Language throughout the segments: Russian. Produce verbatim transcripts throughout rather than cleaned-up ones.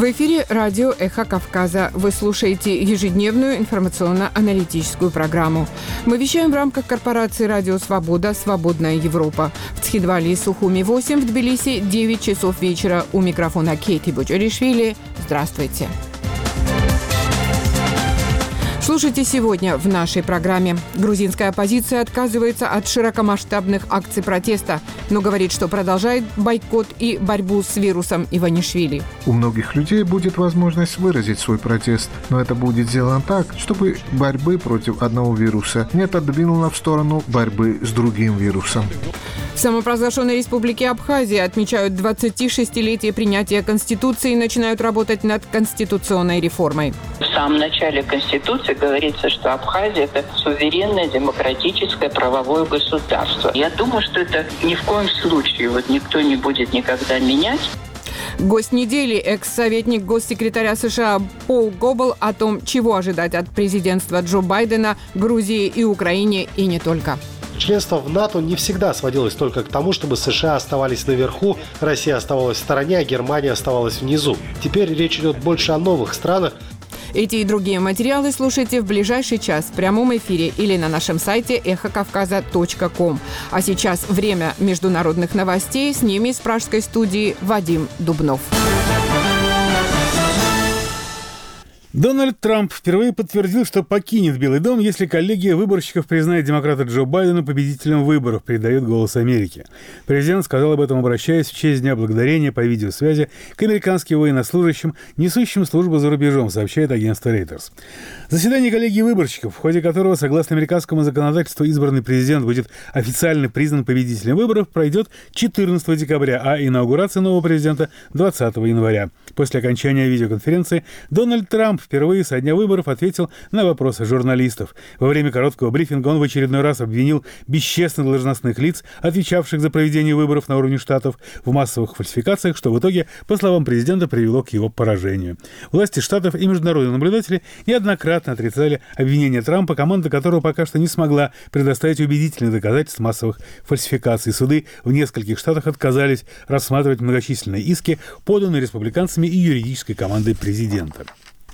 В эфире радио «Эхо Кавказа». Вы слушаете ежедневную информационно-аналитическую программу. Мы вещаем в рамках корпорации «Радио Свобода. Свободная Европа». В Цхидвале и Сухуми восемь, в Тбилиси девять часов вечера. У микрофона Кейти Буджаришвили. Здравствуйте. Слушайте сегодня в нашей программе. Грузинская оппозиция отказывается от широкомасштабных акций протеста, но говорит, что продолжает бойкот и борьбу с вирусом Иванишвили. У многих людей будет возможность выразить свой протест, но это будет сделано так, чтобы борьбы против одного вируса не отодвинуло в сторону борьбы с другим вирусом. В самопровозглашенной республике Абхазия отмечают двадцатишестилетие принятия Конституции и начинают работать над конституционной реформой. В самом начале Конституции говорится, что Абхазия – это суверенное, демократическое, правовое государство. Я думаю, что это ни в коем случае вот никто не будет никогда менять. Гость недели – экс-советник госсекретаря США Пол Гоббл о том, чего ожидать от президентства Джо Байдена, Грузии и Украине, и не только. Членство в НАТО не всегда сводилось только к тому, чтобы США оставались наверху, Россия оставалась в стороне, а Германия оставалась внизу. Теперь речь идет больше о новых странах. Эти и другие материалы слушайте в ближайший час в прямом эфире или на нашем сайте эхо кавказа точка ком. А сейчас время международных новостей. С ними из пражской студии Вадим Дубнов. Дональд Трамп впервые подтвердил, что покинет Белый дом, если коллегия выборщиков признает демократа Джо Байдена победителем выборов, передает «Голос Америки». Президент сказал об этом, обращаясь в честь Дня Благодарения по видеосвязи к американским военнослужащим, несущим службу за рубежом, сообщает агентство Reuters. Заседание коллегии выборщиков, в ходе которого, согласно американскому законодательству, избранный президент будет официально признан победителем выборов, пройдет четырнадцатого декабря, а инаугурация нового президента – двадцатого января. После окончания видеоконференции Дональд Трамп впервые со дня выборов ответил на вопросы журналистов. Во время короткого брифинга он в очередной раз обвинил бесчестных должностных лиц, отвечавших за проведение выборов на уровне штатов, в массовых фальсификациях, что в итоге, по словам президента, привело к его поражению. Власти штатов и международные наблюдатели неоднократно отрицали обвинения Трампа, команда которого пока что не смогла предоставить убедительных доказательств массовых фальсификаций. Суды в нескольких штатах отказались рассматривать многочисленные иски, поданные республиканцами и юридической командой президента.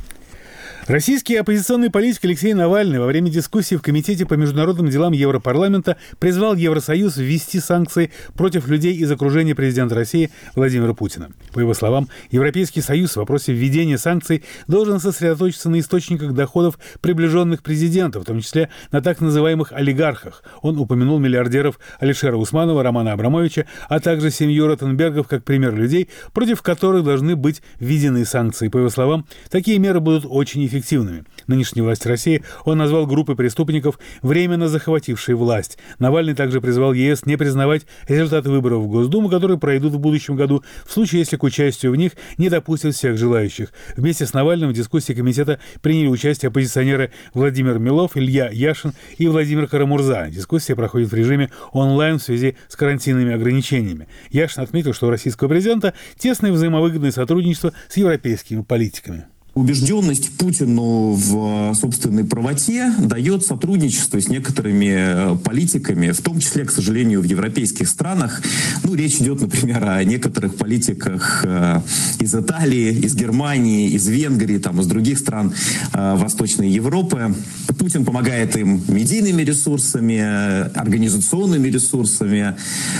Российский оппозиционный политик Алексей Навальный во время дискуссии в Комитете по международным делам Европарламента призвал Евросоюз ввести санкции против людей из окружения президента России Владимира Путина. По его словам, Европейский Союз в вопросе введения санкций должен сосредоточиться на источниках доходов приближенных президента, в том числе на так называемых олигархах. Он упомянул миллиардеров Алишера Усманова, Романа Абрамовича, а также семью Ротенбергов как пример людей, против которых должны быть введены санкции. По его словам, такие меры будут очень эффективными. эффективными. Нынешние власти России он назвал группы преступников, временно захватившие власть. Навальный также призвал ЕС не признавать результаты выборов в Госдуму, которые пройдут в будущем году, в случае, если к участию в них не допустят всех желающих. Вместе с Навальным в дискуссии комитета приняли участие оппозиционеры Владимир Милов, Илья Яшин и Владимир Карамурза. Дискуссия проходит в режиме онлайн в связи с карантинными ограничениями. Яшин отметил, что у российского президента тесное взаимовыгодное сотрудничество с европейскими политиками. Убежденность Путину в собственной правоте дает сотрудничество с некоторыми политиками, в том числе, к сожалению, в европейских странах. Ну, речь идет, например, о некоторых политиках из Италии, из Германии, из Венгрии, там, из других стран Восточной Европы. Путин помогает им медийными ресурсами, организационными ресурсами,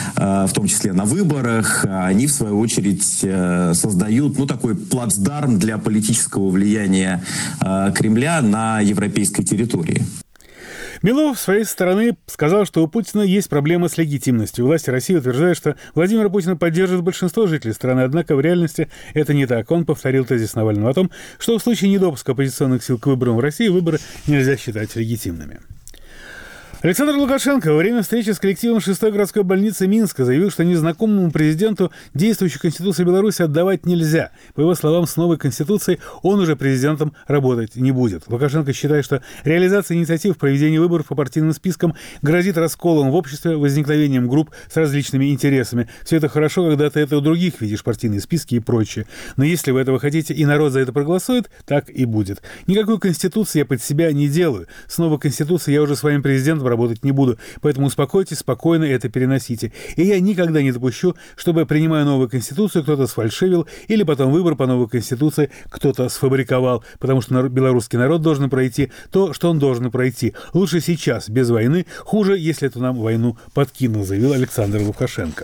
в том числе на выборах. Они, в свою очередь, создают, ну, такой плацдарм для политического влияния э, Кремля на европейской территории. Милов, с своей стороны, сказал, что у Путина есть проблема с легитимностью. Власти России утверждают, что Владимира Путина поддерживает большинство жителей страны, однако в реальности это не так. Он повторил тезис Навального о том, что в случае недопуска оппозиционных сил к выборам в России выборы нельзя считать легитимными. Александр Лукашенко во время встречи с коллективом шестой городской больницы Минска заявил, что незнакомому президенту действующую Конституцию Беларуси отдавать нельзя. По его словам, с новой Конституцией он уже президентом работать не будет. Лукашенко считает, что реализация инициатив в проведении выборов по партийным спискам грозит расколом в обществе, возникновением групп с различными интересами. Все это хорошо, когда ты это у других видишь, партийные списки и прочее. Но если вы этого хотите и народ за это проголосует, так и будет. Никакой Конституции я под себя не делаю. С новой Конституцией я уже своим президентом способ работать не буду. Поэтому успокойтесь, спокойно это переносите. И я никогда не допущу, чтобы, принимая новую конституцию, кто-то сфальшивил или потом выбор по новой конституции кто-то сфабриковал, потому что белорусский народ должен пройти то, что он должен пройти. Лучше сейчас, без войны, хуже, если это нам войну подкинул, заявил Александр Лукашенко.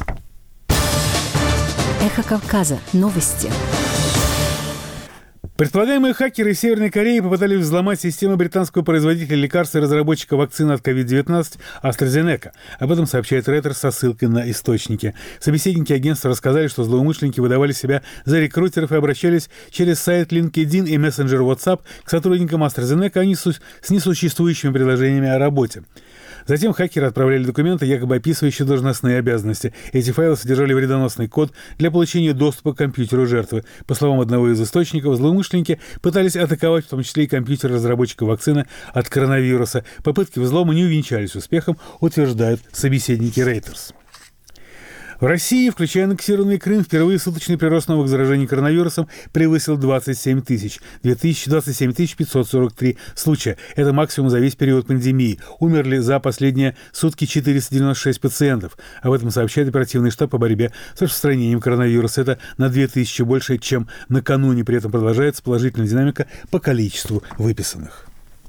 Эхо Кавказа. Новости. Предполагаемые хакеры из Северной Кореи попытались взломать систему британского производителя лекарств и разработчика вакцины от ковид девятнадцать AstraZeneca. Об этом сообщает Reuters со ссылкой на источники. Собеседники агентства рассказали, что злоумышленники выдавали себя за рекрутеров и обращались через сайт LinkedIn и мессенджер WhatsApp к сотрудникам AstraZeneca с несуществующими предложениями о работе. Затем хакеры отправляли документы, якобы описывающие должностные обязанности. Эти файлы содержали вредоносный код для получения доступа к компьютеру жертвы. По словам одного из источников, злоумышленники пытались атаковать в том числе и компьютер разработчика вакцины от коронавируса. Попытки взлома не увенчались успехом, утверждают собеседники Reuters. В России, включая аннексированный Крым, впервые суточный прирост новых заражений коронавирусом превысил двадцать семь тысяч. двадцать семь тысяч пятьсот сорок три случая. Это максимум за весь период пандемии. Умерли за последние сутки четыреста девяносто шесть пациентов. Об этом сообщает оперативный штаб по борьбе с распространением коронавируса. Это на две тысячи больше, чем накануне. При этом продолжается положительная динамика по количеству выписанных.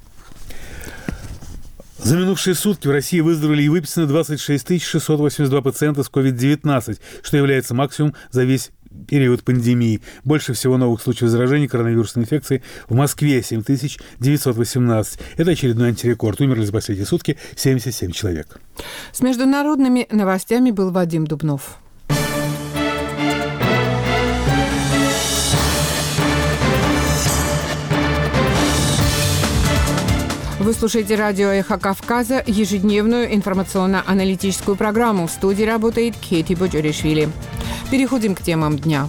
За минувшие сутки в России выздоровели и выписаны двадцать шесть тысяч шестьсот восемьдесят два пациента с ковид девятнадцать, что является максимум за весь период пандемии. Больше всего новых случаев заражения коронавирусной инфекцией в Москве – семь тысяч девятьсот восемнадцать. Это очередной антирекорд. Умерли за последние сутки семьдесят семь человек. С международными новостями был Вадим Дубнов. Вы слушаете радио «Эхо Кавказа», ежедневную информационно-аналитическую программу. В студии работает Кети Боджоришвили. Переходим к темам дня.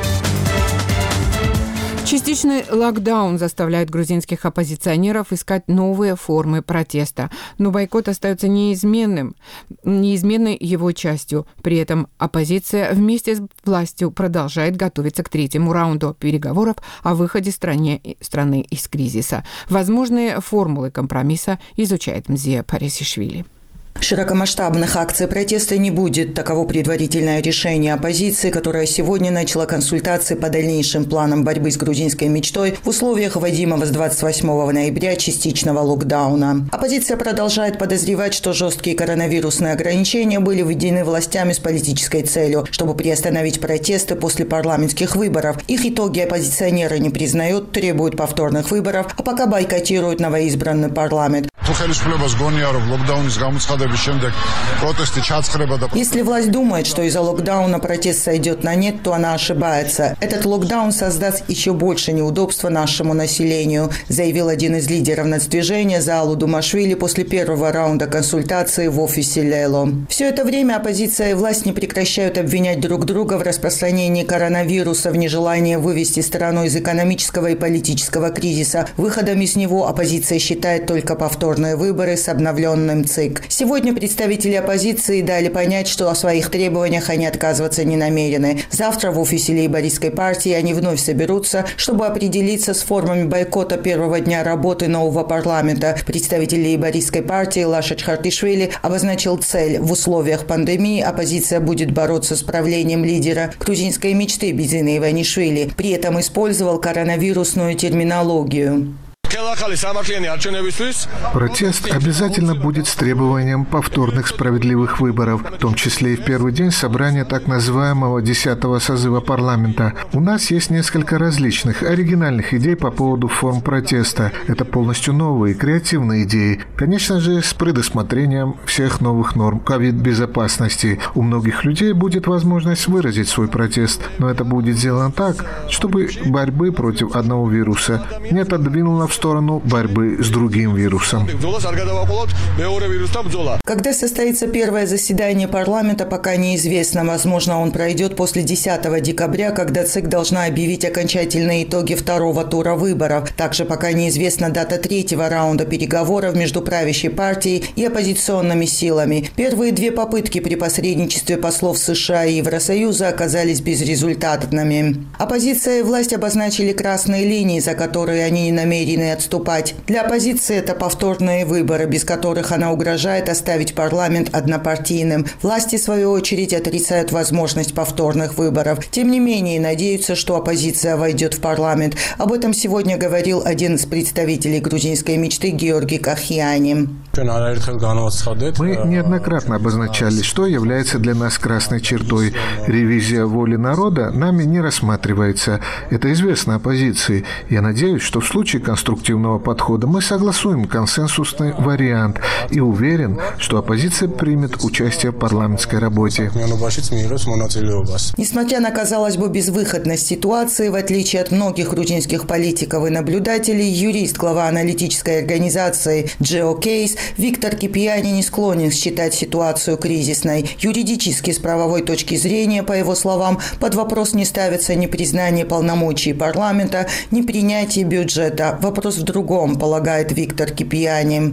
Частичный локдаун заставляет грузинских оппозиционеров искать новые формы протеста. Но бойкот остается неизменным, неизменной его частью. При этом оппозиция вместе с властью продолжает готовиться к третьему раунду переговоров о выходе стране, страны из кризиса. Возможные формулы компромисса изучает Мзия Парисишвили. Широкомасштабных акций протеста не будет. Таково предварительное решение оппозиции, которая сегодня начала консультации по дальнейшим планам борьбы с грузинской мечтой в условиях вводимого с двадцать восьмого ноября частичного локдауна. Оппозиция продолжает подозревать, что жесткие коронавирусные ограничения были введены властями с политической целью, чтобы приостановить протесты после парламентских выборов. Их итоги оппозиционеры не признают, требуют повторных выборов, а пока бойкотируют новоизбранный парламент. Если власть думает, что из-за локдауна протест сойдет на нет, то она ошибается. Этот локдаун создаст еще больше неудобства нашему населению, заявил один из лидеров нацдвижения Заалу Думашвили после первого раунда консультаций в офисе Лело. Все это время оппозиция и власть не прекращают обвинять друг друга в распространении коронавируса, в нежелании вывести страну из экономического и политического кризиса. Выходом из него оппозиция считает только повторные выборы с обновленным ЦИК. Сегодня представители оппозиции дали понять, что о своих требованиях они отказываться не намерены. Завтра в офисе лейбористской партии они вновь соберутся, чтобы определиться с формами бойкота первого дня работы нового парламента. Представитель лейбористской партии Лаша Чхартишвили обозначил цель. В условиях пандемии оппозиция будет бороться с правлением лидера грузинской мечты Бизина Иванишвили. При этом использовал коронавирусную терминологию. Протест обязательно будет с требованием повторных справедливых выборов, в том числе и в первый день собрания так называемого десятого созыва парламента. У нас есть несколько различных, оригинальных идей по поводу форм протеста. Это полностью новые, креативные идеи. Конечно же, с предусмотрением всех новых норм ковид-безопасности. У многих людей будет возможность выразить свой протест, но это будет сделано так, чтобы борьбы против одного вируса не отодвинуло в сторону борьбы с другим вирусом. Когда состоится первое заседание парламента, пока неизвестно. Возможно, он пройдет после десятого декабря, когда ЦИК должна объявить окончательные итоги второго тура выборов. Также пока неизвестна дата третьего раунда переговоров между правящей партией и оппозиционными силами. Первые две попытки при посредничестве послов США и Евросоюза оказались безрезультатными. Оппозиция и власть обозначили красные линии, за которые они не намерены вынуждены отступать. Для оппозиции это повторные выборы, без которых она угрожает оставить парламент однопартийным. Власти, в свою очередь, отрицают возможность повторных выборов. Тем не менее, надеются, что оппозиция войдет в парламент. Об этом сегодня говорил один из представителей грузинской мечты Георгий Кахьяни. Мы неоднократно обозначали, что является для нас красной чертой. Ревизия воли народа нами не рассматривается. Это известно оппозиции. Я надеюсь, что в случае конструктивного подхода мы согласуем консенсусный вариант и уверен, что оппозиция примет участие в парламентской работе. Несмотря на, казалось бы, безвыходность ситуации, в отличие от многих грузинских политиков и наблюдателей, юрист, глава аналитической организации GeoCase Виктор Кипиани не склонен считать ситуацию кризисной. Юридически, с правовой точки зрения, по его словам, под вопрос не ставится ни признание полномочий парламента, ни принятие бюджета. Вопрос в другом, полагает Виктор Кипиани.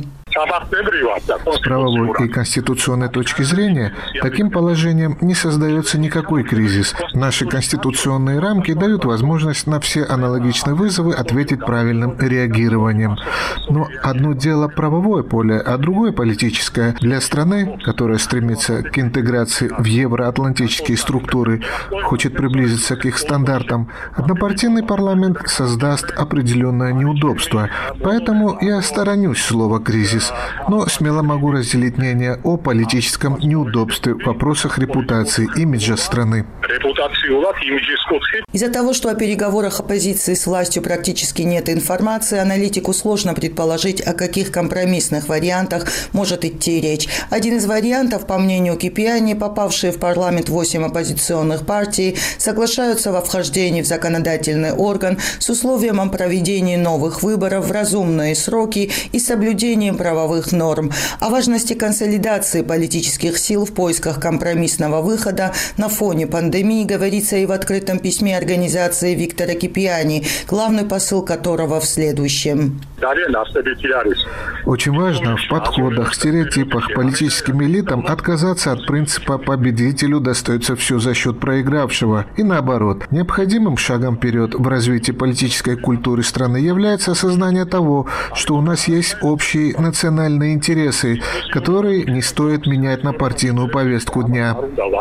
С правовой и конституционной точки зрения, таким положением не создается никакой кризис. Наши конституционные рамки дают возможность на все аналогичные вызовы ответить правильным реагированием. Но одно дело правовое поле, а другое политическое. Для страны, которая стремится к интеграции в евроатлантические структуры, хочет приблизиться к их стандартам, однопартийный парламент создаст определенное неудобство. Поэтому я сторонюсь слова «кризис». Но смело могу разделить мнение о политическом неудобстве в вопросах репутации, имиджа страны. Из-за того, что о переговорах оппозиции с властью практически нет информации, аналитику сложно предположить, о каких компромиссных вариантах может идти речь. Один из вариантов, по мнению Кипиани, попавшие в парламент восемь оппозиционных партий, соглашаются во вхождении в законодательный орган с условием о проведении новых выборов в разумные сроки и соблюдением правовых норм. О важности консолидации политических сил в поисках компромиссного выхода на фоне пандемии говорится и в открытом письме организации Виктора Кипиани, главный посыл которого в следующем. Очень важно в подходах, стереотипах политическим элитам отказаться от принципа «победителю достается все за счет проигравшего». И наоборот, необходимым шагом вперед в развитии политической культуры страны является осознание того, что у нас есть общие национальные интересы, которые не стоит менять на партийную повестку дня.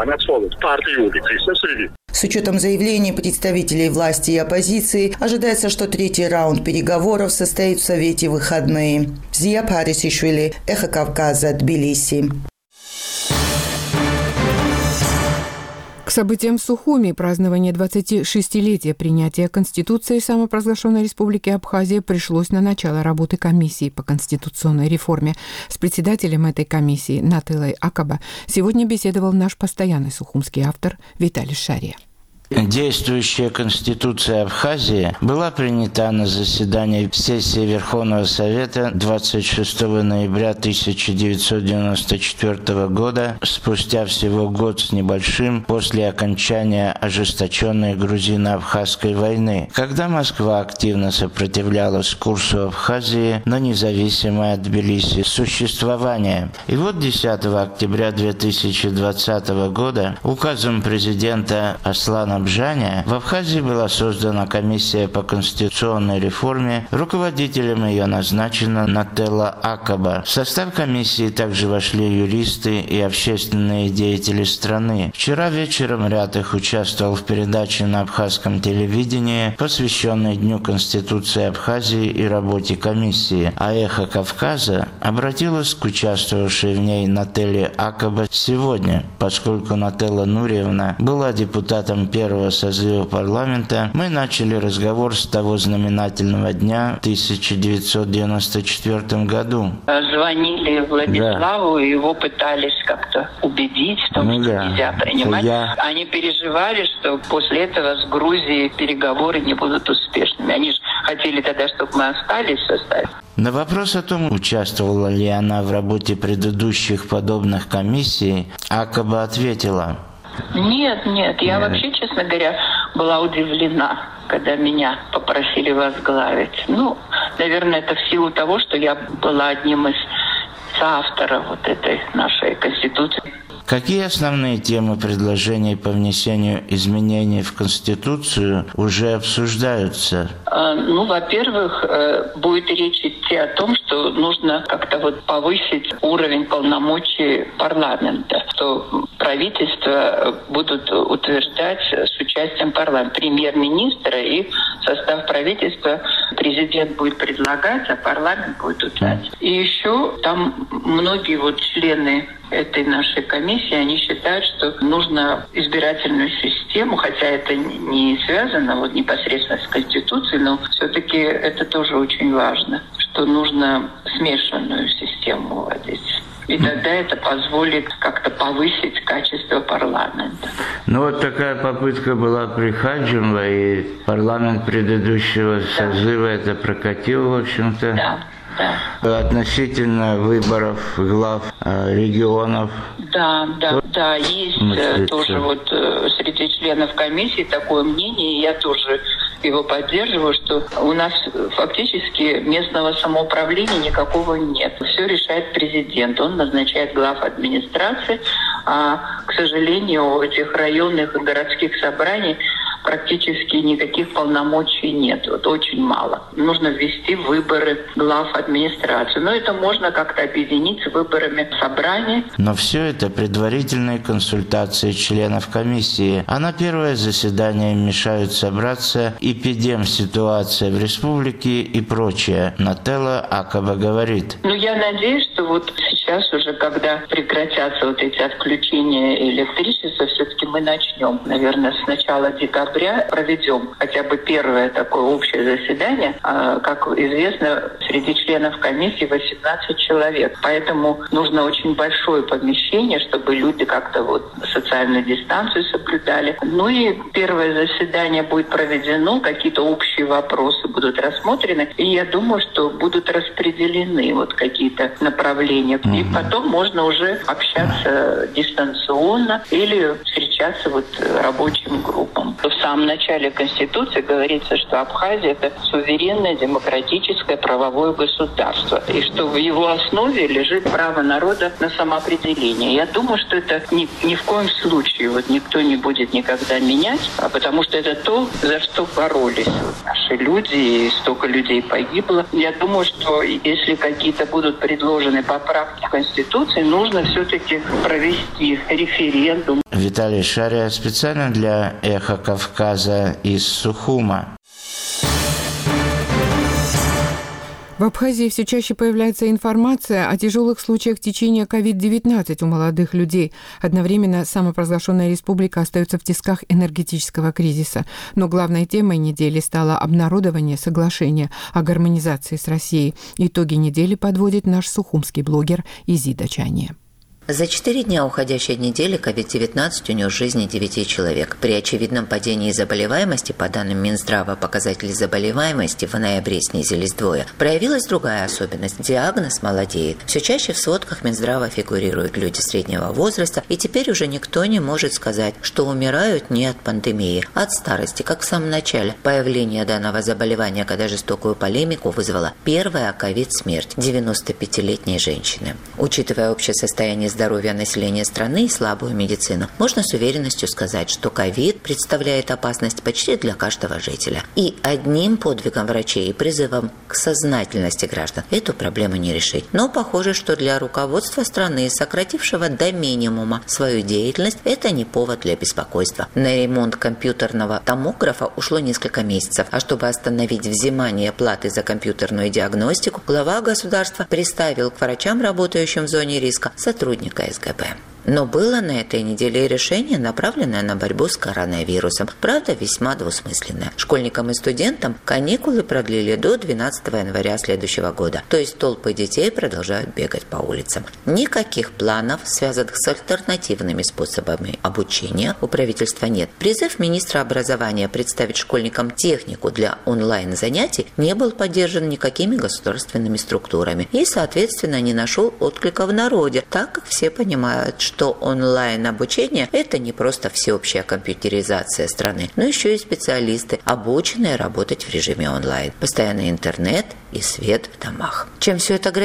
С учетом заявлений представителей власти и оппозиции, ожидается, что третий раунд переговоров состоит в Совете в выходные. Зия Парисишвили, Эхо Кавказа, Тбилиси. К событиям в Сухуми празднование двадцатишестилетия принятия Конституции самопровозглашенной Республики Абхазия пришлось на начало работы комиссии по конституционной реформе. С председателем этой комиссии Натылой Акаба сегодня беседовал наш постоянный сухумский автор Виталий Шария. Действующая Конституция Абхазии была принята на заседании сессии Верховного Совета двадцать шестого ноября тысяча девятьсот девяносто четвёртого года, спустя всего год с небольшим после окончания ожесточенной грузино-абхазской войны, когда Москва активно сопротивлялась курсу Абхазии на независимое от Тбилиси существование. И вот десятого октября две тысячи двадцатого года указом президента Аслана Бжаня в Абхазии была создана комиссия по конституционной реформе. Руководителем ее назначена Нателла Акаба. В состав комиссии также вошли юристы и общественные деятели страны. Вчера вечером ряд их участвовал в передаче на абхазском телевидении, посвященной Дню Конституции Абхазии и работе комиссии. А «Эхо Кавказа» обратилась к участвовавшей в ней Нателле Акаба сегодня, поскольку Нателла Нуриевна была депутатом первого первого созыва парламента, мы начали разговор с того знаменательного дня в тысяча девятьсот девяносто четвёртом году. Звонили Владиславу, да. Его пытались как-то убедить в том, ну, что да. нельзя принимать. Я... Они переживали, что после этого с Грузией переговоры не будут успешными. Они же хотели тогда, чтобы мы остались в составе. На вопрос о том, участвовала ли она в работе предыдущих подобных комиссий, Акаба ответила: Нет, нет, я нет. вообще, честно говоря, была удивлена, когда меня попросили возглавить. Ну, наверное, это в силу того, что я была одним из соавторов вот этой нашей Конституции. Какие основные темы предложений по внесению изменений в Конституцию уже обсуждаются? Ну, во-первых, будет речь идти о том, что нужно как-то вот повысить уровень полномочий парламента, что правительство будут утверждать с участием парламента, премьер-министра и состав правительства президент будет предлагать, а парламент будет утверждать. И еще там многие вот члены этой нашей комиссии, они считают, что нужно избирательную систему, хотя это не связано вот непосредственно с Конституцией, но все-таки это тоже очень важно, что нужно смешанную систему вводить. И тогда это позволит как-то повысить качество парламента. Ну вот такая попытка была при Хаджимова, и парламент предыдущего да. созыва это прокатил, в общем-то. Да. Да. Относительно выборов глав э, регионов. Да, да, да, есть Мыслится. тоже вот э, среди членов комиссии такое мнение, и я тоже его поддерживаю, что у нас фактически местного самоуправления никакого нет. Все решает президент, он назначает глав администрации, а, к сожалению, у этих районных и городских собраний практически никаких полномочий нет. Вот очень мало. Нужно ввести выборы глав администрации. Но это можно как-то объединить с выборами собраний. Но все это предварительные консультации членов комиссии. А на первое заседание им мешают собраться эпидем-ситуация в республике и прочее. Нателла Акаба говорит. Ну, я надеюсь, что вот сейчас уже, когда прекратятся вот эти отключения электричества, все-таки мы начнем, наверное, с начала декабря проведем хотя бы первое такое общее заседание. Как известно, среди членов комиссии восемнадцать человек. Поэтому нужно очень большое помещение, чтобы люди как-то вот социальную дистанцию соблюдали. Ну и первое заседание будет проведено, какие-то общие вопросы будут рассмотрены. И я думаю, что будут распределены вот какие-то направления. Mm-hmm. И потом можно уже общаться дистанционно или встречаться вот рабочим группам. В самом начале Конституции говорится, что Абхазия – это суверенное, демократическое, правовое государство. И что в его основе лежит право народа на самоопределение. Я думаю, что это ни, ни в коем случае вот никто не будет никогда менять, а потому что это то, за что боролись вот наши люди, и столько людей погибло. Я думаю, что если какие-то будут предложены поправки в Конституции, нужно все-таки провести референдум. Виталий Шария специально для «Эхо Кавказа» из Сухума. В Абхазии все чаще появляется информация о тяжелых случаях течения ковид девятнадцать у молодых людей. Одновременно самопровозглашенная республика остается в тисках энергетического кризиса. Но главной темой недели стало обнародование соглашения о гармонизации с Россией. Итоги недели подводит наш сухумский блогер Изида Чания. За четыре дня уходящей недели ковид девятнадцать унес жизни девяти человек. При очевидном падении заболеваемости, по данным Минздрава, показатели заболеваемости в ноябре снизились вдвое. Проявилась другая особенность – диагноз молодеет. Все чаще в сводках Минздрава фигурируют люди среднего возраста, и теперь уже никто не может сказать, что умирают не от пандемии, а от старости, как в самом начале. Появление данного заболевания, когда жестокую полемику вызвала первая ковид-смерть девяностопятилетней женщины. Учитывая общее состояние здоровья населения страны и слабую медицину, можно с уверенностью сказать, что ковид представляет опасность почти для каждого жителя. И одним подвигом врачей и призывом к сознательности граждан эту проблему не решить. Но похоже, что для руководства страны, сократившего до минимума свою деятельность, это не повод для беспокойства. На ремонт компьютерного томографа ушло несколько месяцев, а чтобы остановить взимание платы за компьютерную диагностику, глава государства приставил к врачам, работающим в зоне риска, сотрудников эс гэ бэ. Но было на этой неделе решение, направленное на борьбу с коронавирусом. Правда, весьма двусмысленное. Школьникам и студентам каникулы продлили до двенадцатого января следующего года. То есть толпы детей продолжают бегать по улицам. Никаких планов, связанных с альтернативными способами обучения, у правительства нет. Призыв министра образования представить школьникам технику для онлайн-занятий не был поддержан никакими государственными структурами и, соответственно, не нашел отклика в народе, так как все понимают, что что онлайн-обучение – это не просто всеобщая компьютеризация страны, но еще и специалисты, обученные работать в режиме онлайн. Постоянный интернет и свет в домах. Чем все это грозит?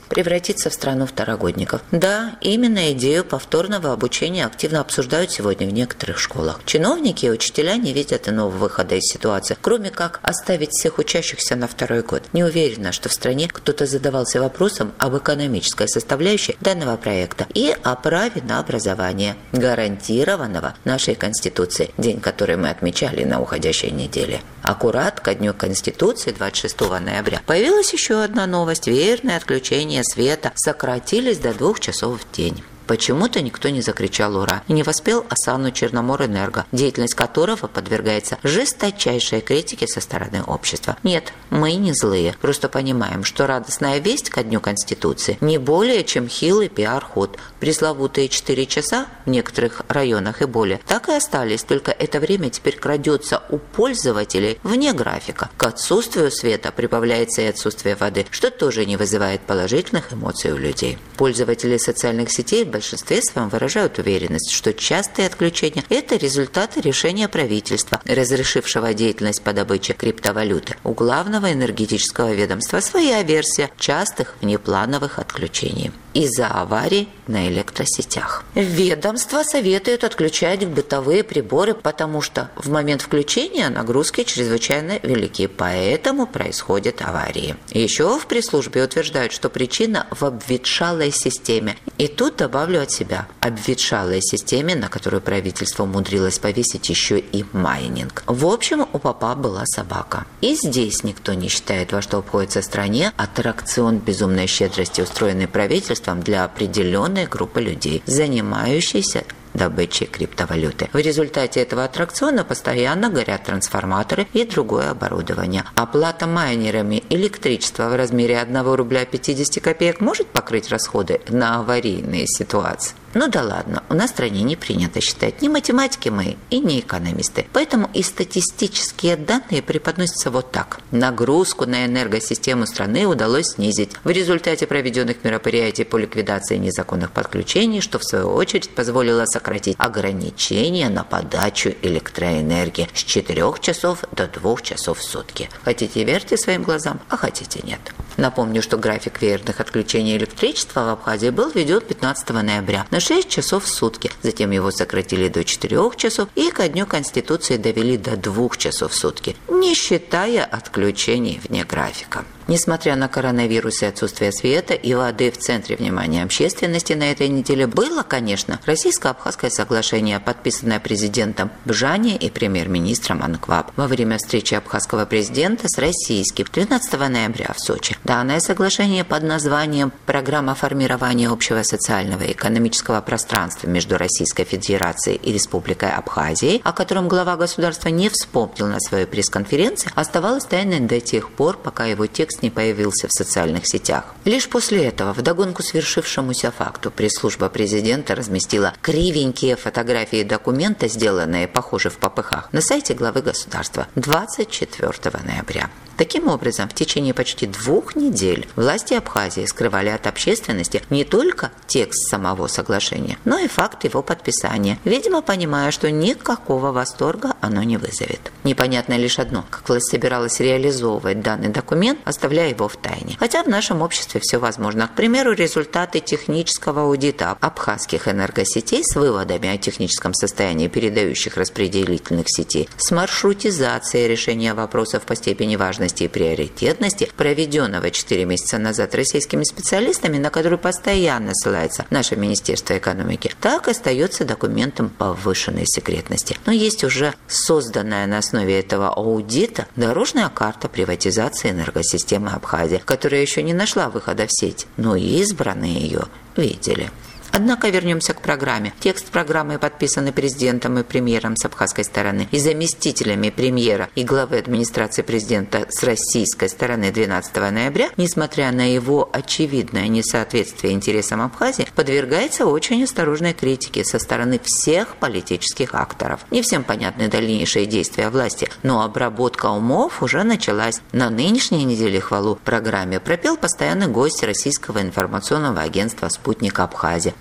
превратиться в страну второгодников. Да, именно идею повторного обучения активно обсуждают сегодня в некоторых школах. Чиновники и учителя не видят иного выхода из ситуации, кроме как оставить всех учащихся на второй год. Не уверена, что в стране кто-то задавался вопросом об экономической составляющей данного проекта и о праве на образование, гарантированного нашей Конституцией, день который мы отмечали на уходящей неделе. Аккурат ко дню Конституции, двадцать шестого ноября, появилась еще одна новость. Верное отключение света сократились до двух часов в день. Почему-то никто не закричал «Ура!» и не воспел осану Черноморэнерго, деятельность которого подвергается жесточайшей критике со стороны общества. Нет, мы не злые, просто понимаем, что радостная весть ко Дню Конституции не более чем хилый пиар-ход. Пресловутые четыре часа в некоторых районах и более так и остались, только это время теперь крадется у пользователей вне графика. К отсутствию света прибавляется и отсутствие воды, что тоже не вызывает положительных эмоций у людей. Пользователи социальных сетей в большинстве своем выражают уверенность, что частые отключения – это результаты решения правительства, разрешившего деятельность по добыче криптовалюты. У главного энергетического ведомства своя версия частых внеплановых отключений из-за аварий на электросетях. Ведомство советует отключать бытовые приборы, потому что в момент включения нагрузки чрезвычайно велики, поэтому происходят аварии. Еще в пресс-службе утверждают, что причина в обветшалой системе. И тут добавлю от себя – обветшалой системе, на которую правительство умудрилось повесить еще и майнинг. В общем, у попа была собака. И здесь никто не считает, во что обходится стране аттракцион безумной щедрости, устроенный правительством для определенной группы людей, занимающейся добычей криптовалюты. В результате этого аттракциона постоянно горят трансформаторы и другое оборудование. Оплата майнерами электричества в размере одного рубля пятьдесят копеек может покрыть расходы на аварийные ситуации? Ну да ладно, у нас в стране не принято считать ни математики мы и не экономисты. Поэтому и статистические данные преподносятся вот так. Нагрузку на энергосистему страны удалось снизить в результате проведенных мероприятий по ликвидации незаконных подключений, что в свою очередь позволило сократить ограничения на подачу электроэнергии с четырёх часов до двух часов в сутки. Хотите верьте своим глазам, а хотите нет. Напомню, что график веерных отключений электричества в Абхазии был введен пятнадцатого ноября на шесть часов в сутки. Затем его сократили до четырёх часов и ко Дню Конституции довели до двух часов в сутки, не считая отключений вне графика. Несмотря на коронавирус и отсутствие света и воды в центре внимания общественности на этой неделе было, конечно, российско-абхазское соглашение, подписанное президентом Бжани и премьер-министром Анкваб во время встречи абхазского президента с российским двенадцатого ноября в Сочи. Данное соглашение под названием «Программа формирования общего социального и экономического пространства между Российской Федерацией и Республикой Абхазией», о котором глава государства не вспомнил на своей пресс-конференции, оставалось тайной до тех пор, пока его текст не появился в социальных сетях. Лишь после этого, вдогонку свершившемуся факту, пресс-служба президента разместила кривенькие фотографии документа, сделанные, похоже, в попыхах, на сайте главы государства двадцать четвёртого ноября. Таким образом, в течение почти двух недель власти Абхазии скрывали от общественности не только текст самого соглашения, но и факт его подписания, видимо, понимая, что никакого восторга оно не вызовет. Непонятно лишь одно, как власть собиралась реализовывать данный документ, оставляя его в тайне. Хотя в нашем обществе все возможно. К примеру, результаты технического аудита абхазских энергосетей с выводами о техническом состоянии передающих распределительных сетей, с маршрутизацией решения вопросов по степени важности и приоритетности, проведенного четыре месяца назад российскими специалистами, на который постоянно ссылается наше Министерство экономики, так и остается документом повышенной секретности. Но есть уже созданная на основе этого аудита дорожная карта приватизации энергосистемы Абхазии, которая еще не нашла выхода в сеть, но избранные ее видели. Однако вернемся к программе. Текст программы, подписанный президентом и премьером с абхазской стороны и заместителями премьера и главы администрации президента с российской стороны двенадцатого ноября, несмотря на его очевидное несоответствие интересам Абхазии, подвергается очень осторожной критике со стороны всех политических акторов. Не всем понятны дальнейшие действия власти, но обработка умов уже началась. На нынешней неделе хвалу программе пропел постоянный гость российского информационного агентства «Спутник Абхазии»,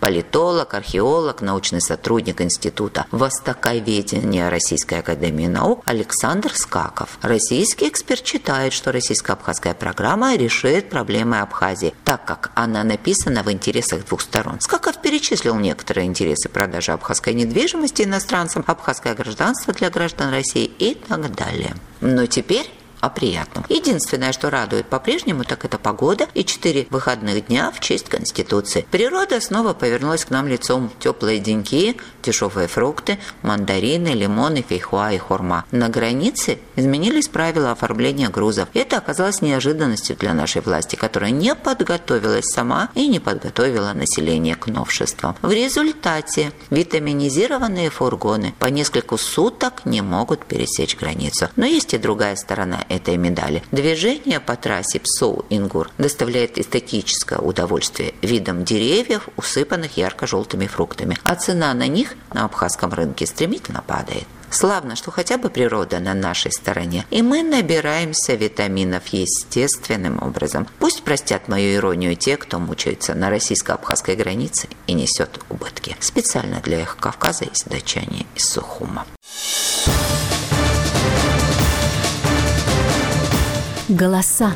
политолог, археолог, научный сотрудник Института востоковедения Российской академии наук Александр Скаков. Российский эксперт считает, что российско-абхазская программа решит проблемы Абхазии, так как она написана в интересах двух сторон. Скаков перечислил некоторые интересы: продажи абхазской недвижимости иностранцам, абхазское гражданство для граждан России и так далее. Но теперь о приятном. Единственное, что радует по-прежнему, так это погода и четыре выходных дня в честь Конституции. Природа снова повернулась к нам лицом. Теплые деньки, дешевые фрукты, мандарины, лимоны, фейхоа и хурма. На границе изменились правила оформления грузов. Это оказалось неожиданностью для нашей власти, которая не подготовилась сама и не подготовила население к новшествам. В результате витаминизированные фургоны по несколько суток не могут пересечь границу. Но есть и другая сторона этой медали. Движение по трассе Псоу-Ингур доставляет эстетическое удовольствие видом деревьев, усыпанных ярко-желтыми фруктами, а цена на них на абхазском рынке стремительно падает. Славно, что хотя бы природа на нашей стороне, и мы набираемся витаминов естественным образом. Пусть простят мою иронию те, кто мучается на российско-абхазской границе и несет убытки. Специально для Эхо Кавказа из датчане из Сухума. Голоса.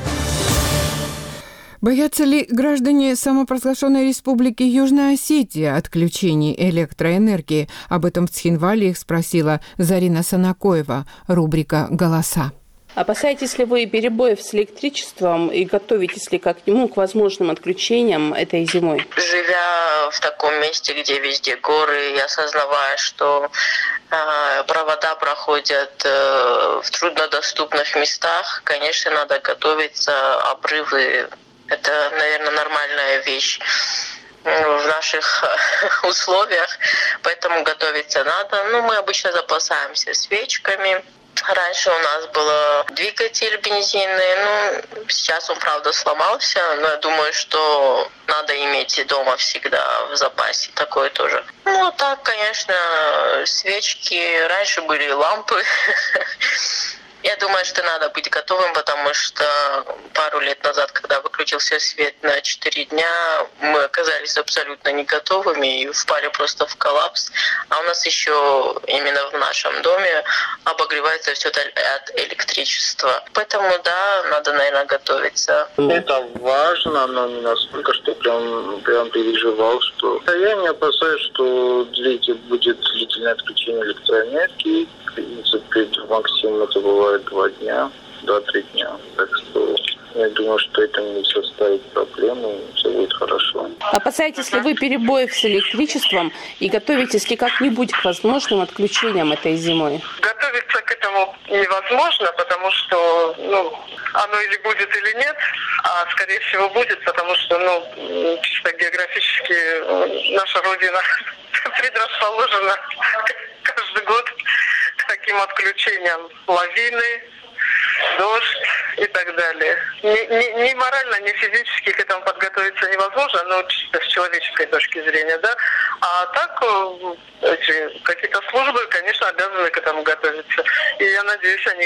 Боятся ли граждане самопровозглашенной республики Южная Осетия отключений электроэнергии? Об этом в Цхинвале их спросила Зарина Санакоева. Рубрика «Голоса». Опасаетесь ли вы перебоев с электричеством и готовитесь ли как к нему, к возможным отключениям этой зимой? Живя в таком месте, где везде горы, я осознаваю, что э, провода проходят э, в труднодоступных местах, конечно, надо готовиться, обрывы – это, наверное, нормальная вещь в наших условиях, поэтому готовиться надо. Ну, мы обычно запасаемся свечками. Раньше у нас был двигатель бензинный, ну, сейчас он, правда, сломался, но я думаю, что надо иметь дома всегда в запасе такое тоже. Ну, а так, конечно, свечки, раньше были лампы. Я думаю, что надо быть готовым, потому что пару лет назад, когда выключился свет на четыре дня, мы оказались абсолютно не готовыми и впали просто в коллапс. А у нас еще именно в нашем доме обогревается все от электричества. Поэтому, да, надо, наверное, готовиться. Это важно, но не настолько, что прям, прям переживал, что... Я не опасаюсь, что будет длительное отключение электроэнергии. В принципе, максимум это бывает два дня, два-три дня. Так что я думаю, что это не составит проблемы, все будет хорошо. Опасаетесь ли вы перебоев с электричеством и готовитесь ли как-нибудь к возможным отключениям этой зимой? Готовиться к этому невозможно, потому что ну, оно или будет, или нет, а скорее всего будет, потому что ну, чисто географически наша Родина предрасположена каждый год к таким отключениям. Лавины, дождь и так далее. Ни, ни, ни морально, ни физически к этому подготовиться невозможно, но чисто с человеческой точки зрения, да. А так эти, какие-то службы, конечно, обязаны к этому готовиться. И я надеюсь, они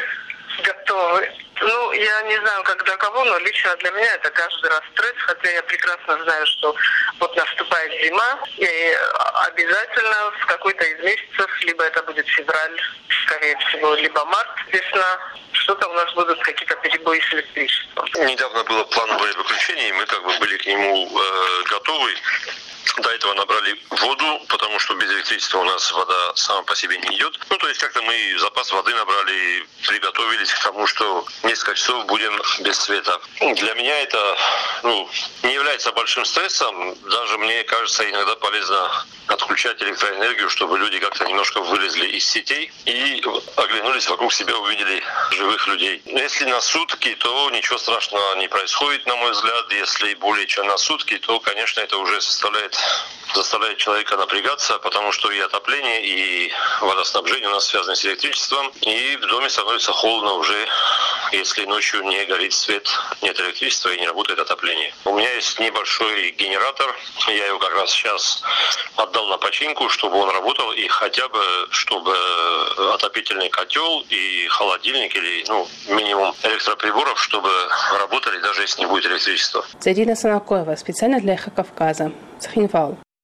готовы. Ну, я не знаю, как для кого, но лично для меня это каждый раз стресс, хотя я прекрасно знаю, что вот наступает зима, и обязательно в какой-то из месяцев, либо это будет февраль, скорее всего, либо март, весна, что-то у нас будут какие-то перебои с электричеством. Недавно было плановое выключение, и мы как бы были к нему э, готовы. До этого набрали воду, потому что без электричества у нас вода сама по себе не идет. Ну, то есть как-то мы запас воды набрали, приготовились к тому, что несколько часов будем без света. Для меня это ну, не является большим стрессом. Даже мне кажется, иногда полезно отключать электроэнергию, чтобы люди как-то немножко вылезли из сетей и оглянулись вокруг себя, увидели живых людей. Если на сутки, то ничего страшного не происходит, на мой взгляд. Если более чем на сутки, то, конечно, это уже составляет заставляет человека напрягаться, потому что и отопление, и водоснабжение у нас связаны с электричеством, и в доме становится холодно уже, если ночью не горит свет, нет электричества и не работает отопление. У меня есть небольшой генератор, я его как раз сейчас отдал на починку, чтобы он работал, и хотя бы, чтобы отопительный котел и холодильник, или ну, минимум электроприборов, чтобы работали, даже если не будет электричества. Зарина Санакоева, специально для Эхо Кавказа. Цхинвал.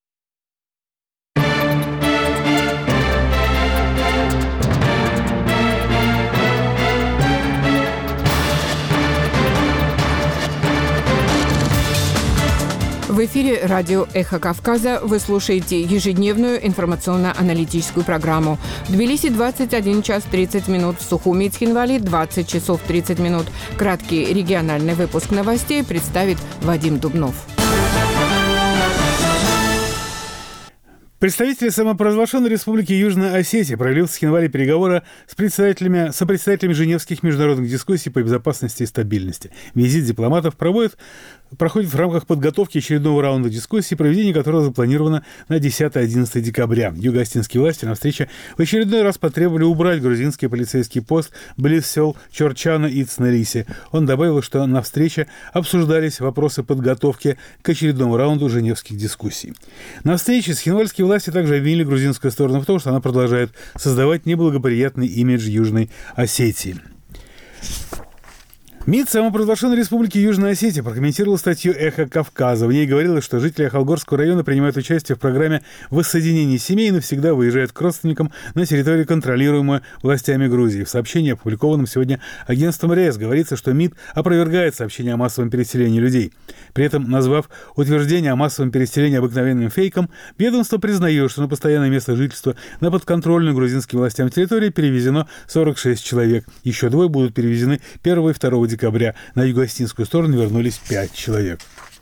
В эфире радио «Эхо Кавказа». Вы слушаете ежедневную информационно-аналитическую программу. В Тбилиси двадцать один час тридцать минут, в Сухуми и Цхинвали двадцать часов тридцать минут. Краткий региональный выпуск новостей представит Вадим Дубнов. Представители самопровозглашенной республики Южная Осетия провели в Цхинвале переговоры с председателями, сопредседателями Женевских международных дискуссий по безопасности и стабильности. Визит дипломатов проводит, проходит в рамках подготовки очередного раунда дискуссий, проведение которого запланировано на десятое-одиннадцатое декабря. Юго-осетинские власти на встрече в очередной раз потребовали убрать грузинский полицейский пост близ сел Чорчана и Цнелиси. Он добавил, что на встрече обсуждались вопросы подготовки к очередному раунду женевских дискуссий. На встрече цхинвальские власти также обвинили грузинскую сторону в том, что она продолжает создавать неблагоприятный имидж Южной Осетии. МИД самопровозглашенной республики Южная Осетия прокомментировал статью «Эхо Кавказа». В ней говорилось, что жители Ахалгорского района принимают участие в программе воссоединения семей и навсегда выезжают к родственникам на территорию, контролируемую властями Грузии. В сообщении, опубликованном сегодня агентством РЕС, говорится, что МИД опровергает сообщение о массовом переселении людей. При этом, назвав утверждение о массовом переселении обыкновенным фейком, ведомство признает, что на постоянное место жительства на подконтрольную грузинским властям территории перевезено сорок шесть человек. Еще двое будут перевезены первого и второго декабря. На юго-осетинскую сторону вернулись пять человек.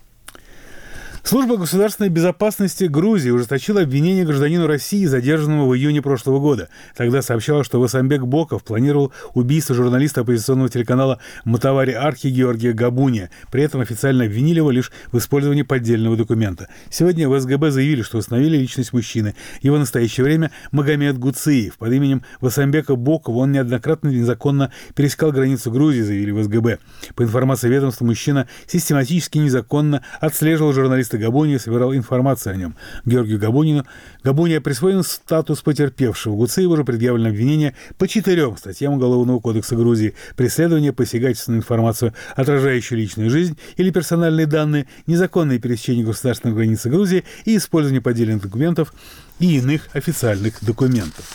Служба государственной безопасности Грузии ужесточила обвинение гражданину России, задержанному в июне прошлого года. Тогда сообщала, что Васамбек Боков планировал убийство журналиста оппозиционного телеканала «Матавари Архи» Георгия Габуния. При этом официально обвинили его лишь в использовании поддельного документа. Сегодня в СГБ заявили, что установили личность мужчины. Его настоящее время Магомед Гуциев. Под именем Васамбека Бокова он неоднократно незаконно пересекал границу Грузии, заявили в СГБ. По информации ведомства, мужчина систематически незаконно отслеживал журналиста Габуния, собирал информацию о нем. Георгию Габунину Габуния присвоен статус потерпевшего. Гуциеву же предъявлено обвинение по четырем статьям Уголовного кодекса Грузии: преследование, посягательство на информацию, отражающую личную жизнь или персональные данные, незаконное пересечение государственной границы Грузии и использование поддельных документов и иных официальных документов.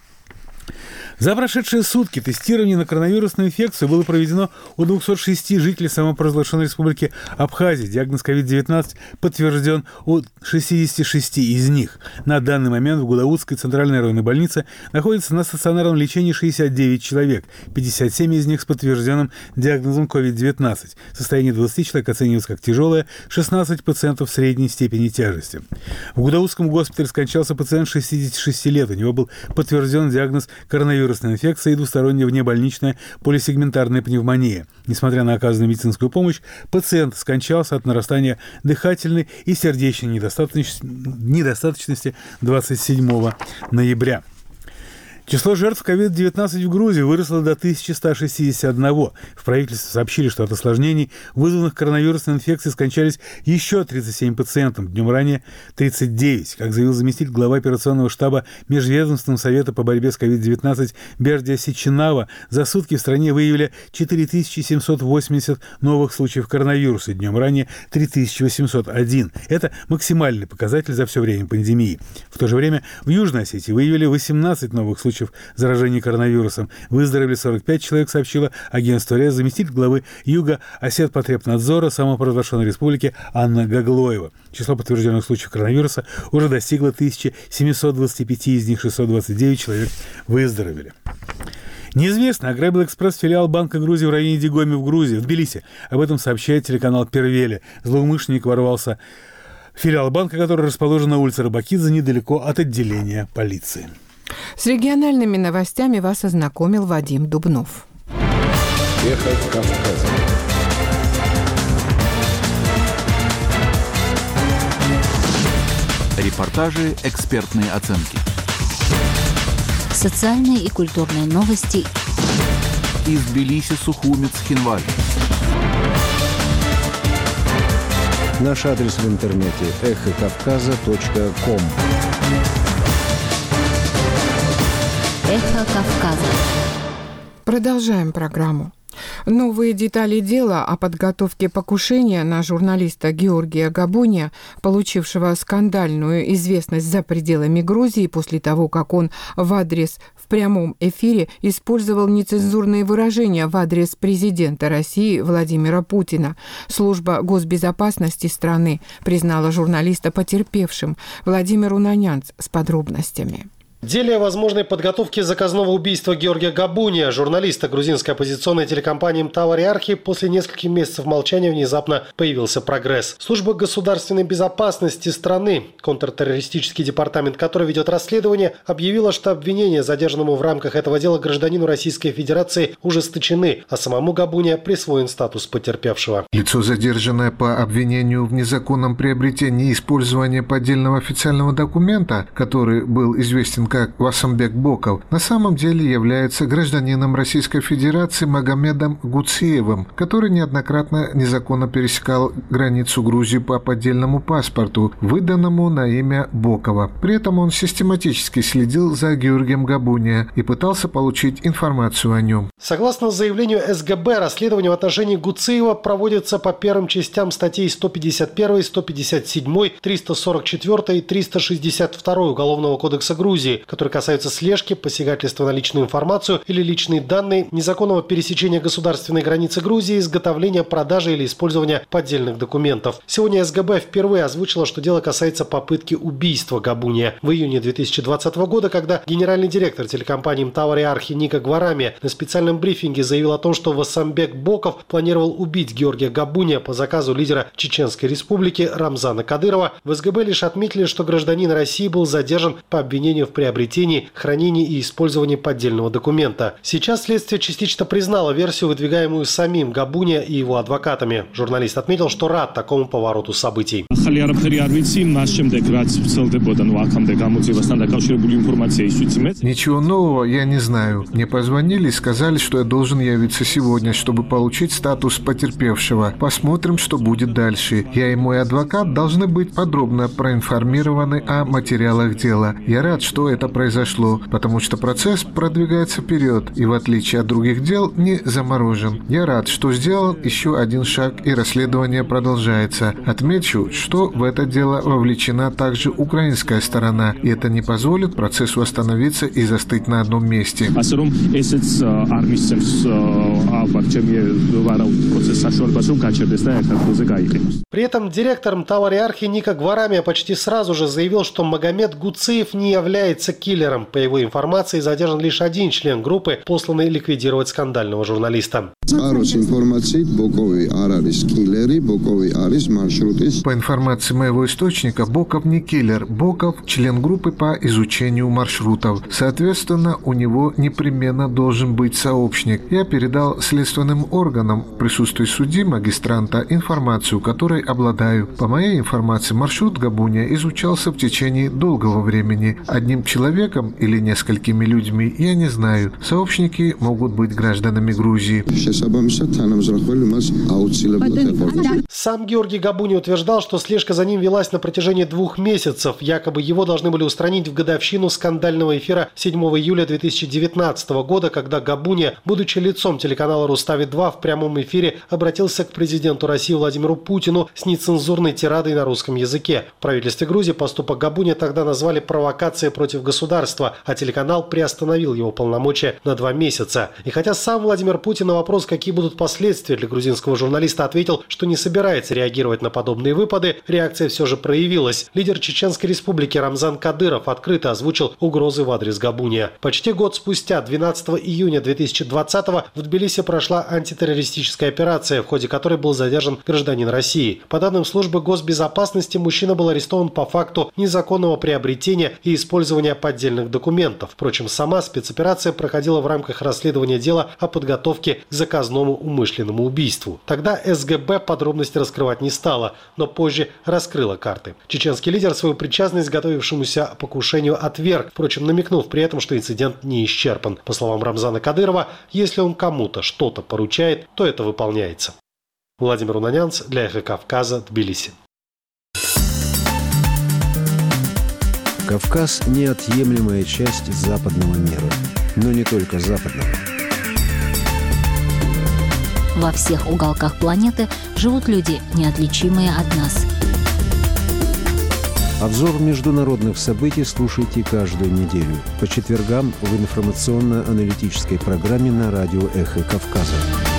За прошедшие сутки тестирование на коронавирусную инфекцию было проведено у двухсот шести жителей самопровозглашенной республики Абхазия. Диагноз ковид девятнадцать подтвержден у шестидесяти шести из них. На данный момент в Гудаутской центральной районной больнице находится на стационарном лечении шестьдесят девять человек, пятьдесят семь из них с подтвержденным диагнозом ковид девятнадцать. Состояние двадцати человек оценивается как тяжелое, шестнадцать пациентов средней степени тяжести. В Гудаутском госпитале скончался пациент шестидесяти шести лет. У него был подтвержден диагноз коронавирусной инфекция и двусторонняя внебольничная полисегментарная пневмония. Несмотря на оказанную медицинскую помощь, пациент скончался от нарастания дыхательной и сердечной недостаточности, недостаточности двадцать седьмого ноября. Число жертв ковид девятнадцать в Грузии выросло до тысячи ста шестидесяти одного. В правительстве сообщили, что от осложнений, вызванных коронавирусной инфекцией, скончались еще тридцать семь пациентов, днем ранее тридцать девять. Как заявил заместитель главы операционного штаба Межведомственного совета по борьбе с ковид девятнадцать Бердия Сичинава, за сутки в стране выявили четыре тысячи семьсот восемьдесят новых случаев коронавируса, днем ранее три тысячи восемьсот один. Это максимальный показатель за все время пандемии. В то же время в Южной Осетии выявили восемнадцать новых случаев заражения коронавирусом. Выздоровели сорок пять человек, сообщила агентство РЕС заместитель главы Юго-Осетпотребнадзора самопровозглашенной республики Анна Гаглоева. Число подтвержденных случаев коронавируса уже достигло тысячи семисот двадцати пяти, из них шестьсот двадцать девять человек выздоровели. Неизвестно ограбил экспресс-филиал Банка Грузии в районе Дигоми в Грузии, в Тбилиси. Об этом сообщает телеканал Первели. Злоумышленник ворвался в филиал банка, который расположен на улице Рыбакидзе, недалеко от отделения полиции. С региональными новостями вас ознакомил Вадим Дубнов. Эхо Кавказа. Репортажи, экспертные оценки. Социальные и культурные новости. Из Тбилиси, Сухуми, Цхинвали. Наш адрес в интернете эхо кавказа точка ком. Эхо Кавказа. Продолжаем программу. Новые детали дела о подготовке покушения на журналиста Георгия Габуния, получившего скандальную известность за пределами Грузии после того, как он в адрес в прямом эфире использовал нецензурные выражения в адрес президента России Владимира Путина. Служба госбезопасности страны признала журналиста потерпевшим. Владимир Унанянц с подробностями. В деле о возможной подготовке заказного убийства Георгия Габуния, журналиста грузинской оппозиционной телекомпании «Мтавари Архи», после нескольких месяцев молчания внезапно появился прогресс. Служба государственной безопасности страны, контртеррористический департамент, который ведет расследование, объявила, что обвинения задержанному в рамках этого дела гражданину Российской Федерации ужесточены, а самому Габуния присвоен статус потерпевшего. Лицо, задержанное по обвинению в незаконном приобретении и использовании поддельного официального документа, который был известен как Васамбек Боков, на самом деле является гражданином Российской Федерации Магомедом Гуциевым, который неоднократно незаконно пересекал границу Грузии по поддельному паспорту, выданному на имя Бокова. При этом он систематически следил за Георгием Габуния и пытался получить информацию о нем. Согласно заявлению эс гэ бэ, расследование в отношении Гуциева проводится по первым частям статей сто пятьдесят один, сто пятьдесят семь, триста сорок четыре и триста шестьдесят два Уголовного кодекса Грузии, которые касаются слежки, посягательства на личную информацию или личные данные, незаконного пересечения государственной границы Грузии, изготовления, продажи или использования поддельных документов. Сегодня эс гэ бэ впервые озвучила, что дело касается попытки убийства Габуния. В июне две тысячи двадцатого года, когда генеральный директор телекомпании «Мтавари Архи» Ника Гварами на специальном брифинге заявил о том, что Васамбек Боков планировал убить Георгия Габуния по заказу лидера Чеченской республики Рамзана Кадырова, в эс гэ бэ лишь отметили, что гражданин России был задержан по обвинению в приобретении, хранении и использовании поддельного документа. Сейчас следствие частично признало версию, выдвигаемую самим Габуния и его адвокатами. Журналист отметил, что рад такому повороту событий. Ничего нового я не знаю. Мне позвонили и сказали, что я должен явиться сегодня, чтобы получить статус потерпевшего. Посмотрим, что будет дальше. Я и мой адвокат должны быть подробно проинформированы о материалах дела. Я рад, что это произошло, потому что процесс продвигается вперед и, в отличие от других дел, не заморожен. Я рад, что сделал еще один шаг, и расследование продолжается. Отмечу, что в это дело вовлечена также украинская сторона, и это не позволит процессу остановиться и застыть на одном месте. При этом директор «Мтавари Архи» Ника Гварами почти сразу же заявил, что Магомед Гуциев не является киллером. По его информации, задержан лишь один член группы, посланный ликвидировать скандального журналиста. По информации моего источника, Боков не киллер. Боков – член группы по изучению маршрутов. Соответственно, у него непременно должен быть сообщник. Я передал следственным органам в присутствии судьи магистранта информацию, которой обладаю. По моей информации, маршрут Габуния изучался в течение долгого времени. Одним человеком или несколькими людьми я не знаю. Сообщники могут быть гражданами Грузии. Сам Георгий Габуний утверждал, что слежка за ним велась на протяжении двух месяцев. Якобы его должны были устранить в годовщину скандального эфира седьмого июля две тысячи девятнадцатого года, когда Габуния, будучи лицом телеканала «Рустави два», в прямом эфире обратился к президенту России Владимиру Путину с нецензурной тирадой на русском языке. В правительстве Грузии поступок Габуния тогда назвали провокацией против государства, а телеканал приостановил его полномочия на два месяца. И хотя сам Владимир Путин на вопрос, какие будут последствия для грузинского журналиста, ответил, что не собирается реагировать на подобные выпады, реакция все же проявилась. Лидер Чеченской республики Рамзан Кадыров открыто озвучил угрозы в адрес Габуния. Почти год спустя, двенадцатого июня две тысячи двадцатого, в Тбилиси прошла антитеррористическая операция, в ходе которой был задержан гражданин России. По данным службы госбезопасности, мужчина был арестован по факту незаконного приобретения и использования поддельных документов. Впрочем, сама спецоперация проходила в рамках расследования дела о подготовке к заказному умышленному убийству. Тогда эс гэ бэ подробности раскрывать не стала, но позже раскрыла карты. Чеченский лидер свою причастность к готовившемуся покушению отверг, впрочем, намекнув при этом, что инцидент не исчерпан. По словам Рамзана Кадырова, если он кому-то что-то поручает, то это выполняется. Владимир Унанянц для «Эхо Кавказа», Тбилиси. Кавказ – неотъемлемая часть западного мира. Но не только западного. Во всех уголках планеты живут люди, неотличимые от нас. Обзор международных событий слушайте каждую неделю по четвергам в информационно-аналитической программе на радио «Эхо Кавказа».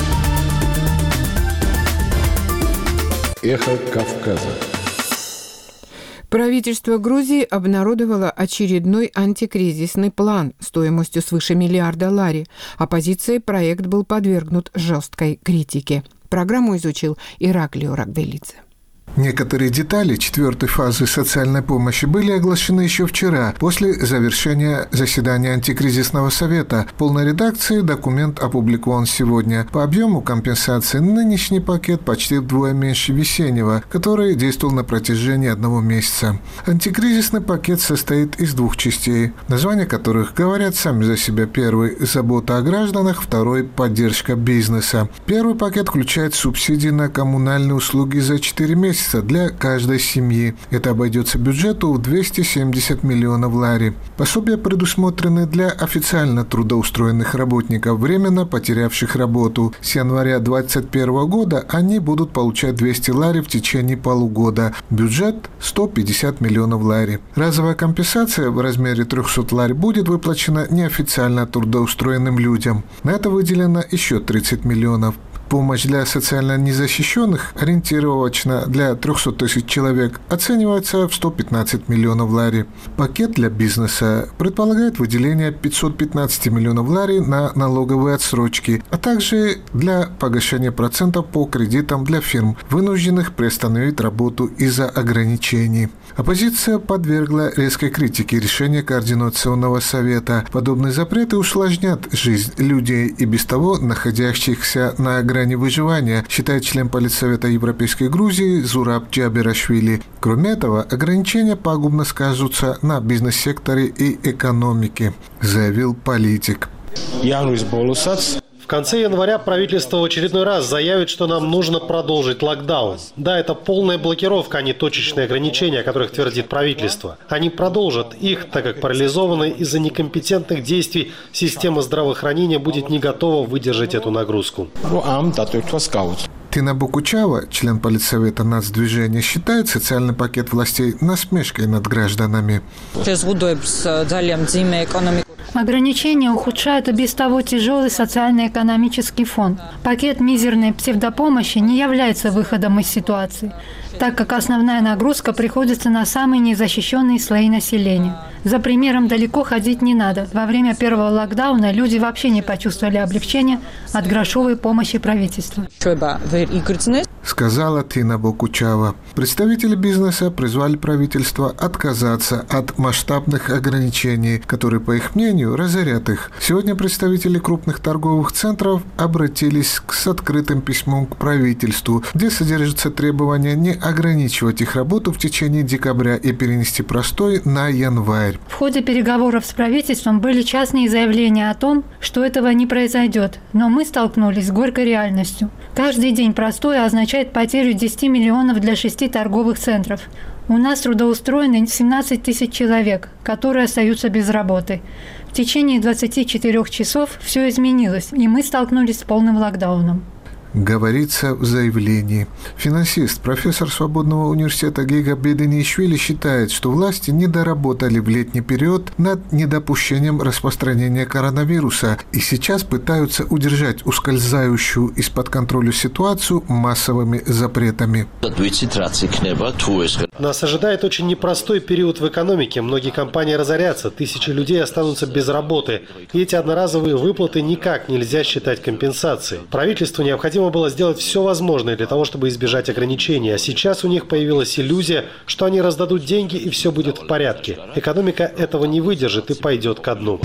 Эхо Кавказа. Правительство Грузии обнародовало очередной антикризисный план стоимостью свыше миллиарда лари. Оппозицией проект был подвергнут жесткой критике. Программу изучил Ираклио Рагвелидзе. Некоторые детали четвертой фазы социальной помощи были оглашены еще вчера, после завершения заседания антикризисного совета. В полной редакции документ опубликован сегодня. По объему компенсации нынешний пакет почти вдвое меньше весеннего, который действовал на протяжении одного месяца. Антикризисный пакет состоит из двух частей, названия которых говорят сами за себя. Первый – забота о гражданах, второй – поддержка бизнеса. Первый пакет включает субсидии на коммунальные услуги за четыре месяца для каждой семьи. Это обойдется бюджету в двести семьдесят миллионов лари. Пособия предусмотрены для официально трудоустроенных работников, временно потерявших работу. С января две тысячи двадцать первого года они будут получать двести лари в течение полугода. Бюджет – сто пятьдесят миллионов лари. Разовая компенсация в размере триста лари будет выплачена неофициально трудоустроенным людям. На это выделено еще тридцать миллионов. Помощь для социально незащищенных, ориентировочно для трехсот тысяч человек, оценивается в сто пятнадцать миллионов лари. Пакет для бизнеса предполагает выделение пятьсот пятнадцать миллионов лари на налоговые отсрочки, а также для погашения процентов по кредитам для фирм, вынужденных приостановить работу из-за ограничений. Оппозиция подвергла резкой критике решения Координационного совета. Подобные запреты усложнят жизнь людей и без того находящихся на грани выживания, считает член Политсовета Европейской Грузии Зураб Джаберашвили. Кроме этого, ограничения пагубно скажутся на бизнес-секторе и экономике, заявил политик. В конце января правительство в очередной раз заявит, что нам нужно продолжить локдаун. Да, это полная блокировка, а не точечные ограничения, о которых твердит правительство. Они продолжат их, так как парализованная из-за некомпетентных действий система здравоохранения будет не готова выдержать эту нагрузку. Тина Бокучава, член Политсовета нацдвижения, считает социальный пакет властей насмешкой над гражданами. Ограничения ухудшают и без того тяжелый социально-экономический фон. Пакет мизерной псевдопомощи не является выходом из ситуации, так как основная нагрузка приходится на самые незащищенные слои населения. За примером далеко ходить не надо. Во время первого локдауна люди вообще не почувствовали облегчения от грошовой помощи правительства. Сказала Тина Бокучава. Представители бизнеса призвали правительство отказаться от масштабных ограничений, которые, по их мнению, разорят их. Сегодня представители крупных торговых центров обратились с открытым письмом к правительству, где содержится требование не ограничивать их работу в течение декабря и перенести простой на январь. В ходе переговоров с правительством были частные заявления о том, что этого не произойдет, но мы столкнулись с горькой реальностью. Каждый день простой означает потерю десяти миллионов для шести торговых центров. У нас трудоустроены семнадцать тысяч человек, которые остаются без работы. В течение двадцати четырёх часов все изменилось, и мы столкнулись с полным локдауном. Говорится в заявлении. Финансист, профессор Свободного университета Гега Беденишвили считает, что власти не доработали в летний период над недопущением распространения коронавируса и сейчас пытаются удержать ускользающую из-под контроля ситуацию массовыми запретами. Нас ожидает очень непростой период в экономике. Многие компании разорятся, тысячи людей останутся без работы. И эти одноразовые выплаты никак нельзя считать компенсацией. Правительству необходимо было сделать все возможное для того, чтобы избежать ограничений. А сейчас у них появилась иллюзия, что они раздадут деньги и все будет в порядке. Экономика этого не выдержит и пойдет ко дну.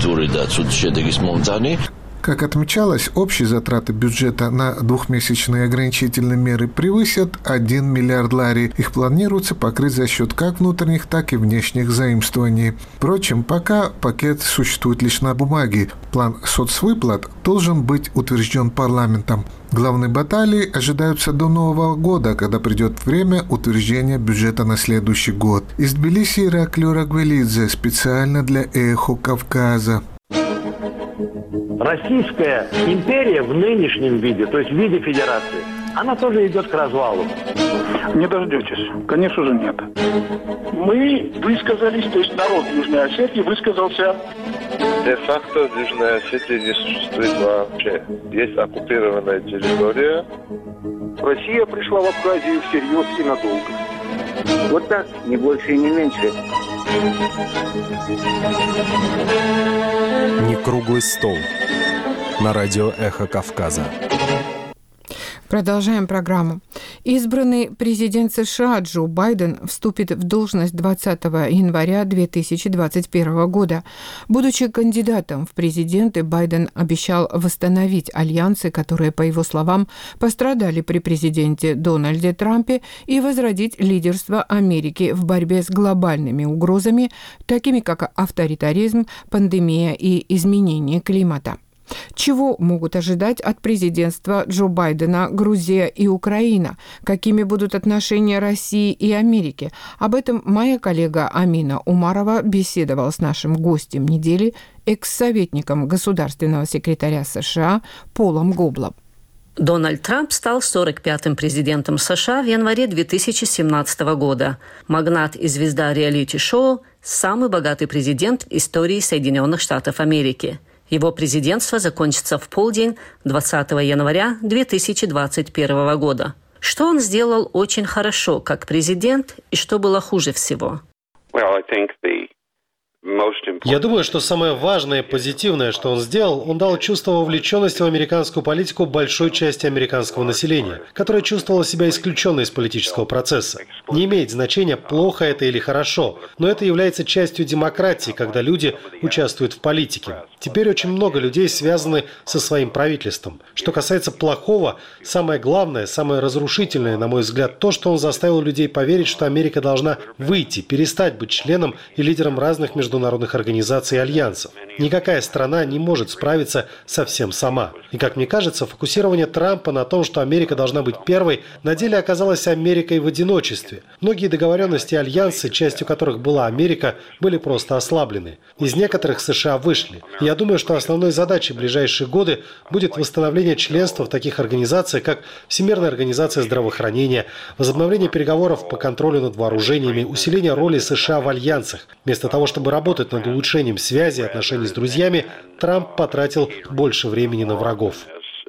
Как отмечалось, общие затраты бюджета на двухмесячные ограничительные меры превысят один миллиард лари. Их планируется покрыть за счет как внутренних, так и внешних заимствований. Впрочем, пока пакет существует лишь на бумаге. План соцвыплат должен быть утвержден парламентом. Главные баталии ожидаются до Нового года, когда придет время утверждения бюджета на следующий год. Из Тбилиси Ираклио Рагвелидзе специально для «Эхо Кавказа». Российская империя в нынешнем виде, то есть в виде федерации, она тоже идет к развалу. Не дождетесь. Конечно же, нет. Мы высказались, то есть народ Южной Осетии высказался. Де-факто в Южной Осетии не существует вообще. Есть оккупированная территория. Россия пришла в Абхазию всерьез и надолго. Вот так, не больше и не меньше. Не круглый стол. На радио «Эхо Кавказа». Продолжаем программу. Избранный президент США Джо Байден вступит в должность двадцатого января две тысячи двадцать первого года. Будучи кандидатом в президенты, Байден обещал восстановить альянсы, которые, по его словам, пострадали при президенте Дональде Трампе, и возродить лидерство Америки в борьбе с глобальными угрозами, такими как авторитаризм, пандемия и изменение климата. Чего могут ожидать от президентства Джо Байдена Грузия и Украина? Какими будут отношения России и Америки? Об этом моя коллега Амина Умарова беседовала с нашим гостем недели, экс-советником государственного секретаря США Полом Гоблом. Дональд Трамп стал сорок пятым президентом США в январе две тысячи семнадцатого года. Магнат и звезда реалити-шоу – самый богатый президент в истории Соединенных Штатов Америки. Его президентство закончится в полдень двадцатого января две тысячи двадцать первого года. Что он сделал очень хорошо как президент и что было хуже всего? Well, I think the Я думаю, что самое важное и позитивное, что он сделал, он дал чувство вовлеченности в американскую политику большой части американского населения, которое чувствовало себя исключенной из политического процесса. Не имеет значения, плохо это или хорошо, но это является частью демократии, когда люди участвуют в политике. Теперь очень много людей связаны со своим правительством. Что касается плохого, самое главное, самое разрушительное, на мой взгляд, то, что он заставил людей поверить, что Америка должна выйти, перестать быть членом и лидером разных международных международных организаций и альянсов. Никакая страна не может справиться совсем сама. И, как мне кажется, фокусирование Трампа на том, что Америка должна быть первой, на деле оказалась Америкой в одиночестве. Многие договоренности и альянсы, частью которых была Америка, были просто ослаблены. Из некоторых США вышли. И я думаю, что основной задачей в ближайшие годы будет восстановление членства в таких организациях, как Всемирная организация здравоохранения, возобновление переговоров по контролю над вооружениями, усиление роли США в альянсах. Вместо того, чтобы работать над улучшением связи и отношений с друзьями, Трамп потратил больше времени на врагов.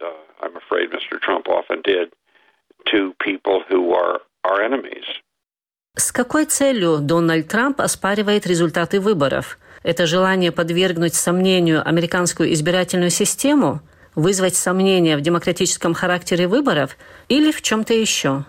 С какой целью Дональд Трамп оспаривает результаты выборов? Это желание подвергнуть сомнению американскую избирательную систему, вызвать сомнения в демократическом характере выборов или в чем-то еще?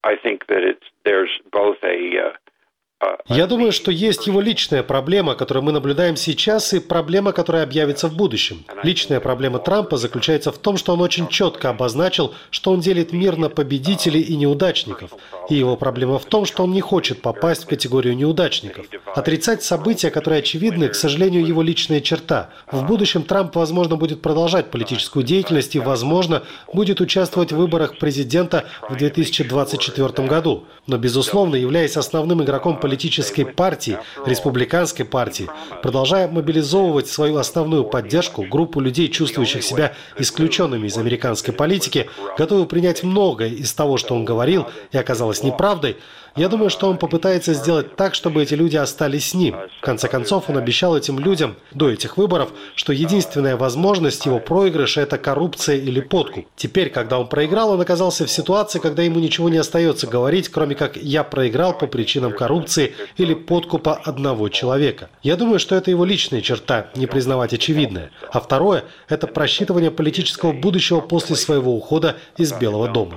Я думаю, что есть его личная проблема, которую мы наблюдаем сейчас, и проблема, которая объявится в будущем. Личная проблема Трампа заключается в том, что он очень четко обозначил, что он делит мир на победителей и неудачников. И его проблема в том, что он не хочет попасть в категорию неудачников. Отрицать события, которые очевидны, к сожалению, его личная черта. В будущем Трамп, возможно, будет продолжать политическую деятельность и, возможно, будет участвовать в выборах президента в две тысячи двадцать четвёртом году. Но, безусловно, являясь основным игроком политической партии, республиканской партии, продолжая мобилизовывать свою основную поддержку, группу людей, чувствующих себя исключенными из американской политики, готовы принять многое из того, что он говорил, и оказалось неправдой, я думаю, что он попытается сделать так, чтобы эти люди остались с ним. В конце концов, он обещал этим людям до этих выборов, что единственная возможность его проигрыша – это коррупция или подкуп. Теперь, когда он проиграл, он оказался в ситуации, когда ему ничего не остается говорить, кроме как «я проиграл по причинам коррупции или подкупа одного человека». Я думаю, что это его личная черта – не признавать очевидное. А второе – это просчитывание политического будущего после своего ухода из Белого дома.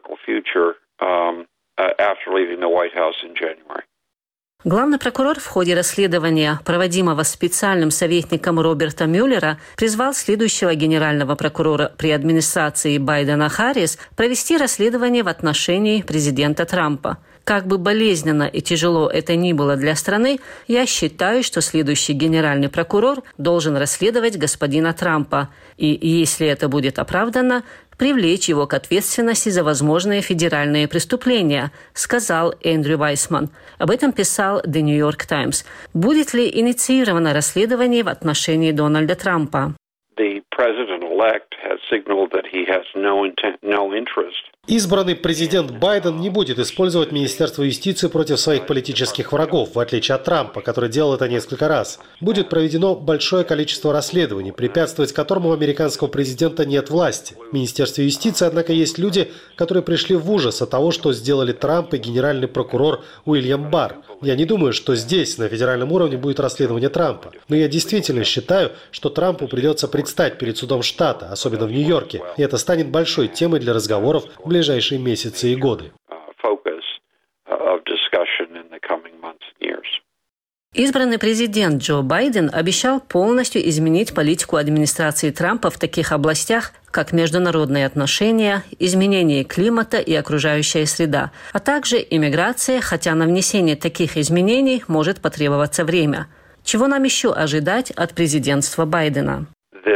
Главный прокурор в ходе расследования, проводимого специальным советником Роберта Мюллера, призвал следующего генерального прокурора при администрации Байдена Харрис провести расследование в отношении президента Трампа. Как бы болезненно и тяжело это ни было для страны, я считаю, что следующий генеральный прокурор должен расследовать господина Трампа. И, если это будет оправдано, привлечь его к ответственности за возможные федеральные преступления, сказал Эндрю Вайсман. Об этом писал The New York Times. Будет ли инициировано расследование в отношении Дональда Трампа? Избранный президент Байден не будет использовать Министерство юстиции против своих политических врагов, в отличие от Трампа, который делал это несколько раз. Будет проведено большое количество расследований, препятствовать которому у американского президента нет власти. В Министерстве юстиции, однако, есть люди, которые пришли в ужас от того, что сделали Трамп и генеральный прокурор Уильям Барр. Я не думаю, что здесь, на федеральном уровне, будет расследование Трампа. Но я действительно считаю, что Трампу придется предстать перед судом штата, особенно в Нью-Йорке. И это станет большой темой для разговоров в ближайшие месяцы и годы. Избранный президент Джо Байден обещал полностью изменить политику администрации Трампа в таких областях, как международные отношения, изменение климата и окружающая среда, а также иммиграция, хотя на внесение таких изменений может потребоваться время. Чего нам еще ожидать от президентства Байдена?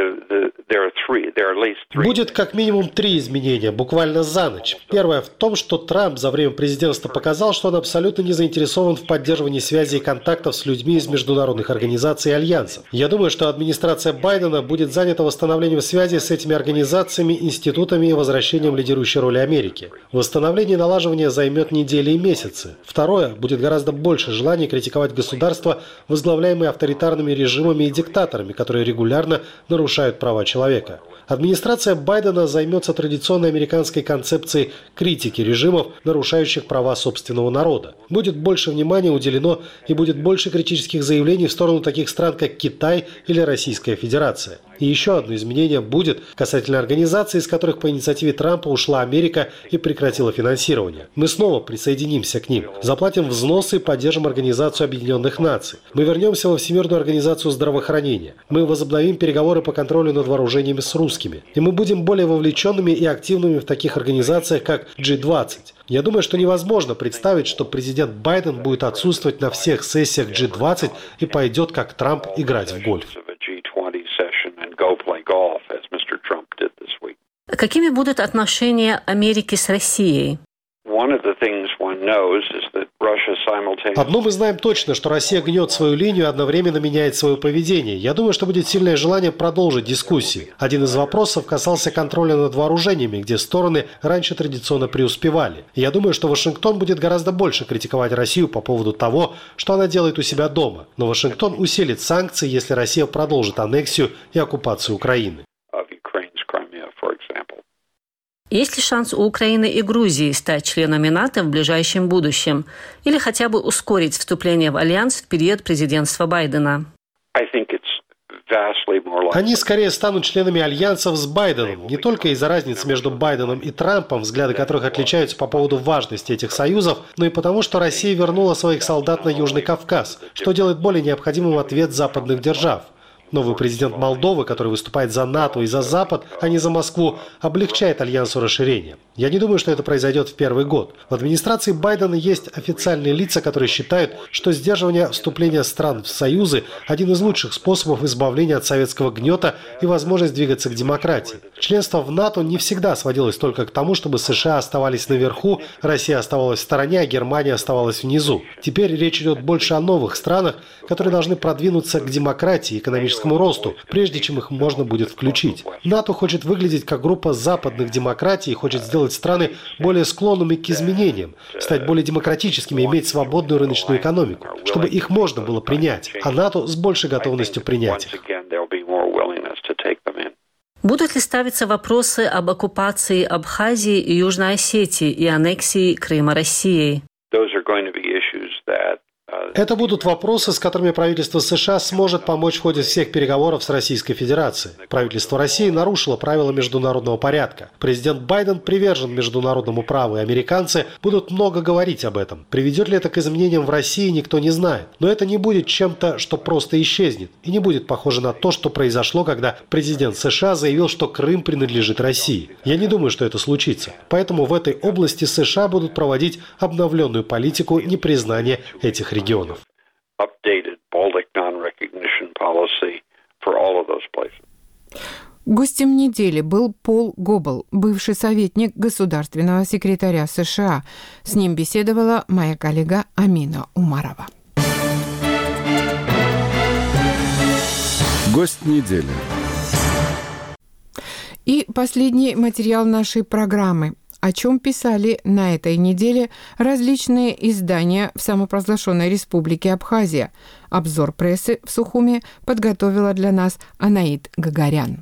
Будет как минимум три изменения, буквально за ночь. Первое в том, что Трамп за время президентства показал, что он абсолютно не заинтересован в поддерживании связей и контактов с людьми из международных организаций и альянсов. Я думаю, что администрация Байдена будет занята восстановлением связей с этими организациями, институтами и возвращением лидирующей роли Америки. Восстановление и налаживание займет недели и месяцы. Второе, будет гораздо больше желания критиковать государства, возглавляемые авторитарными режимами и диктаторами, которые регулярно нарушают права человека. Администрация Байдена займется традиционной американской концепцией критики режимов, нарушающих права собственного народа. Будет больше внимания уделено и будет больше критических заявлений в сторону таких стран, как Китай или Российская Федерация. И еще одно изменение будет касательно организаций, из которых по инициативе Трампа ушла Америка и прекратила финансирование. Мы снова присоединимся к ним, заплатим взносы и поддержим Организацию Объединенных Наций. Мы вернемся во Всемирную организацию здравоохранения. Мы возобновим переговоры по контролю над вооружениями с русскими. И мы будем более вовлеченными и активными в таких организациях, как джи двадцать. Я думаю, что невозможно представить, что президент Байден будет отсутствовать на всех сессиях джи двадцать и пойдет, как Трамп, играть в гольф. Какими будут отношения Америки с Россией? Одно мы знаем точно, что Россия гнет свою линию и одновременно меняет свое поведение. Я думаю, что будет сильное желание продолжить дискуссии. Один из вопросов касался контроля над вооружениями, где стороны раньше традиционно преуспевали. Я думаю, что Вашингтон будет гораздо больше критиковать Россию по поводу того, что она делает у себя дома. Но Вашингтон усилит санкции, если Россия продолжит аннексию и оккупацию Украины. Есть ли шанс у Украины и Грузии стать членами НАТО в ближайшем будущем? Или хотя бы ускорить вступление в альянс в период президентства Байдена? Они скорее станут членами альянсов с Байденом, не только из-за разницы между Байденом и Трампом, взгляды которых отличаются по поводу важности этих союзов, но и потому, что Россия вернула своих солдат на Южный Кавказ, что делает более необходимым ответ западных держав. Новый президент Молдовы, который выступает за НАТО и за Запад, а не за Москву, облегчает альянсу расширения. Я не думаю, что это произойдет в первый год. В администрации Байдена есть официальные лица, которые считают, что сдерживание вступления стран в союзы – один из лучших способов избавления от советского гнета и возможность двигаться к демократии. Членство в НАТО не всегда сводилось только к тому, чтобы США оставались наверху, Россия оставалась в стороне, а Германия оставалась внизу. Теперь речь идет больше о новых странах, которые должны продвинуться к демократии и экономическому росту, прежде чем их можно будет включить. НАТО хочет выглядеть как группа западных демократий и хочет сделать страны более склонными к изменениям, стать более демократическими и иметь свободную рыночную экономику, чтобы их можно было принять, а НАТО с большей готовностью принять их. Будут ли ставиться вопросы об оккупации Абхазии и Южной Осетии и аннексии Крыма Россией? Это будут вопросы, с которыми правительство США сможет помочь в ходе всех переговоров с Российской Федерацией. Правительство России нарушило правила международного порядка. Президент Байден привержен международному праву, и американцы будут много говорить об этом. Приведет ли это к изменениям в России, никто не знает. Но это не будет чем-то, что просто исчезнет. И не будет похоже на то, что произошло, когда президент США заявил, что Крым принадлежит России. Я не думаю, что это случится. Поэтому в этой области США будут проводить обновленную политику непризнания этих регионов. регионов. Гостем недели был Пол Гоббл, бывший советник государственного секретаря США. С ним беседовала моя коллега Амина Умарова. Гость недели. И последний материал нашей программы. о чем писали на этой неделе различные издания в самопровозглашенной республике Абхазия. Обзор прессы в Сухуми подготовила для нас Анаит Гагарян.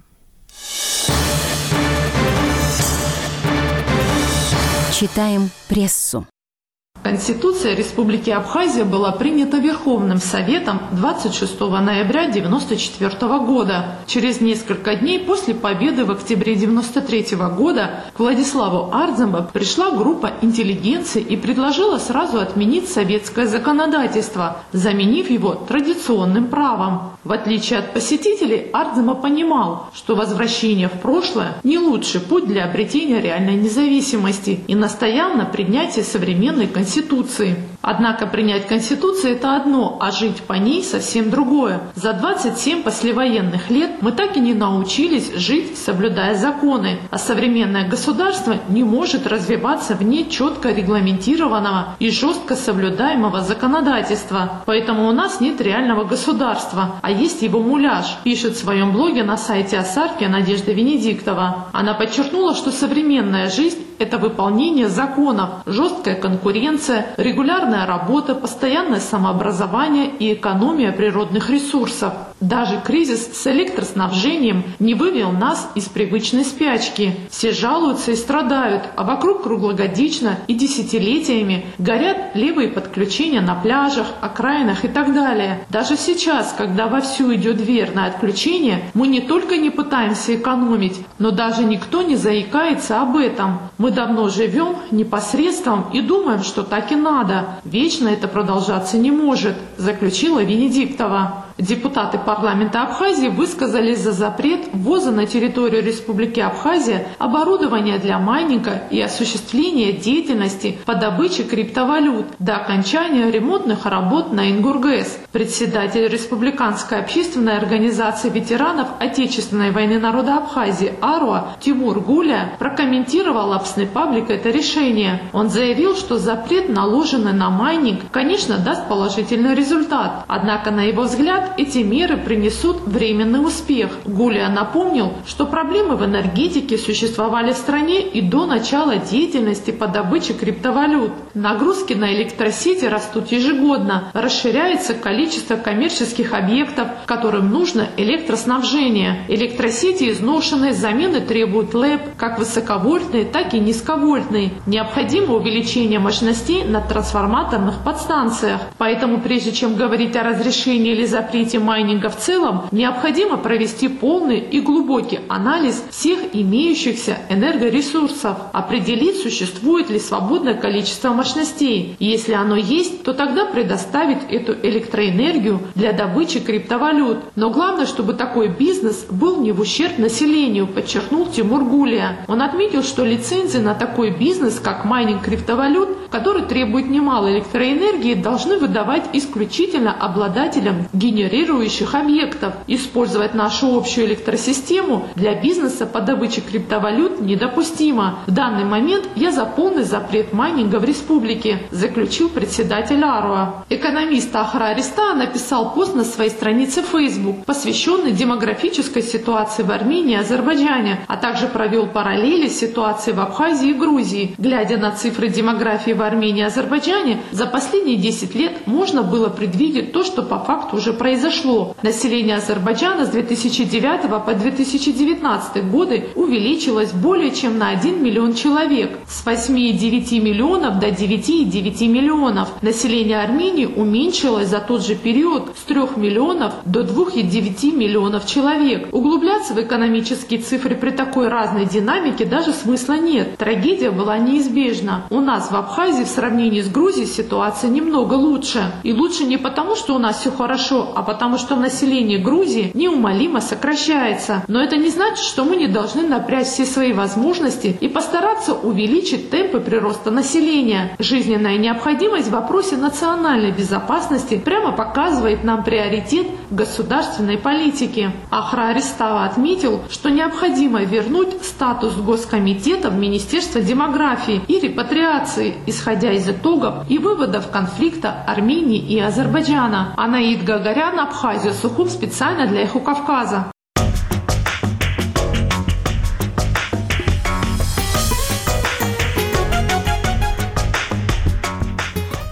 Читаем прессу. Конституция Республики Абхазия была принята Верховным Советом двадцать шестого ноября тысяча девятьсот девяносто четвёртого года. Через несколько дней после победы в октябре тысяча девятьсот девяносто третьего года к Владиславу Ардзембо пришла группа интеллигенции и предложила сразу отменить советское законодательство, заменив его традиционным правом. В отличие от посетителей, Ардзембо понимал, что возвращение в прошлое не лучший путь для обретения реальной независимости, и настоял на принятии современной конституции. Конституции. Однако принять Конституцию – это одно, а жить по ней – совсем другое. За двадцать семь послевоенных лет мы так и не научились жить, соблюдая законы, а современное государство не может развиваться вне четко регламентированного и жестко соблюдаемого законодательства. Поэтому у нас нет реального государства, а есть его муляж, пишет в своем блоге на сайте Асарки Надежда Венедиктова. Она подчеркнула, что современная жизнь – это выполнение законов, жесткая конкуренция, регулярная работа, постоянное самообразование и экономия природных ресурсов. Даже кризис с электроснабжением не вывел нас из привычной спячки. Все жалуются и страдают, а вокруг круглогодично и десятилетиями горят левые подключения на пляжах, окраинах и так далее. Даже сейчас, когда вовсю идет верное отключение, мы не только не пытаемся экономить, но даже никто не заикается об этом. Мы давно живем непосредством и думаем, что так и надо. Вечно это продолжаться не может, заключила Венедиктова. Депутаты парламента Абхазии высказались за запрет ввоза на территорию Республики Абхазия оборудования для майнинга и осуществления деятельности по добыче криптовалют до окончания ремонтных работ на Ингургэс. Председатель Республиканской общественной организации ветеранов Отечественной войны народа Абхазии АРОА Тимур Гуля прокомментировал Апсный паблик это решение. Он заявил, что запрет, наложенный на майнинг, конечно, даст положительный результат. Однако, на его взгляд, эти меры принесут временный успех. Гуля напомнил, что проблемы в энергетике существовали в стране и до начала деятельности по добыче криптовалют. Нагрузки на электросети растут ежегодно, расширяется количество коммерческих объектов, которым нужно электроснабжение. Электросети изношенные, замены требуют ЛЭП, как высоковольтные, так и низковольтные. Необходимо увеличение мощностей на трансформаторных подстанциях. Поэтому, прежде чем говорить о разрешении или запрете майнинга в целом, необходимо провести полный и глубокий анализ всех имеющихся энергоресурсов, определить, существует ли свободное количество мощностей. И если оно есть, то тогда предоставить эту электроэнергию для добычи криптовалют. Но главное, чтобы такой бизнес был не в ущерб населению, подчеркнул Тимур Гулия. Он отметил, что лицензии на такой бизнес, как майнинг криптовалют, который требует немало электроэнергии, должны выдавать исключительно обладателям генерирующих объектов. Использовать нашу общую электросистему для бизнеса по добыче криптовалют недопустимо. В данный момент я за полный запрет майнинга в республике, заключил председатель АРОА. Экономист Ахра Ариста написал пост на своей странице Facebook, посвященный демографической ситуации в Армении и Азербайджане, а также провел параллели с ситуацией в Абхазии и Грузии. Глядя на цифры демографии в Армении и Азербайджане, за последние десять лет можно было предвидеть то, что по факту уже произошло. Население Азербайджана с две тысячи девятого по две тысячи девятнадцатый годы увеличилось более чем на один миллион человек, с восьми и девяти миллионов до девяти и девяти миллионов. Население Армении уменьшилось за тот же период с трёх миллионов до двух и девяти миллионов человек. Углубляться в экономические цифры при такой разной динамике даже смысла нет. Трагедия была неизбежна. У нас в Абхазии в сравнении с Грузией ситуация немного лучше. И лучше не потому, что у нас все хорошо, а потому что население Грузии неумолимо сокращается. Но это не значит, что мы не должны напрячь все свои возможности и постараться увеличить темпы прироста населения. Жизненная необходимость в вопросе национальной безопасности прямо показывает нам приоритет государственной политики. Ахра Аристава отметил, что необходимо вернуть статус Госкомитета в Министерство демографии и репатриации, исходя из итогов и выводов конфликта Армении и Азербайджана. Анаит Гагарян, Абхазия, Сухум, специально для Эхо Кавказа.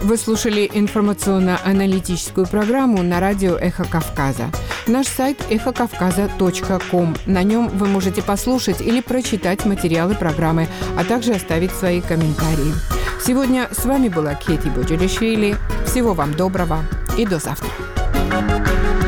Вы слушали информационно-аналитическую программу на радио «Эхо Кавказа». Наш сайт эхо кавказа точка ком. На нем вы можете послушать или прочитать материалы программы, а также оставить свои комментарии. Сегодня с вами была Кети Боджелишвили. Всего вам доброго и до завтра.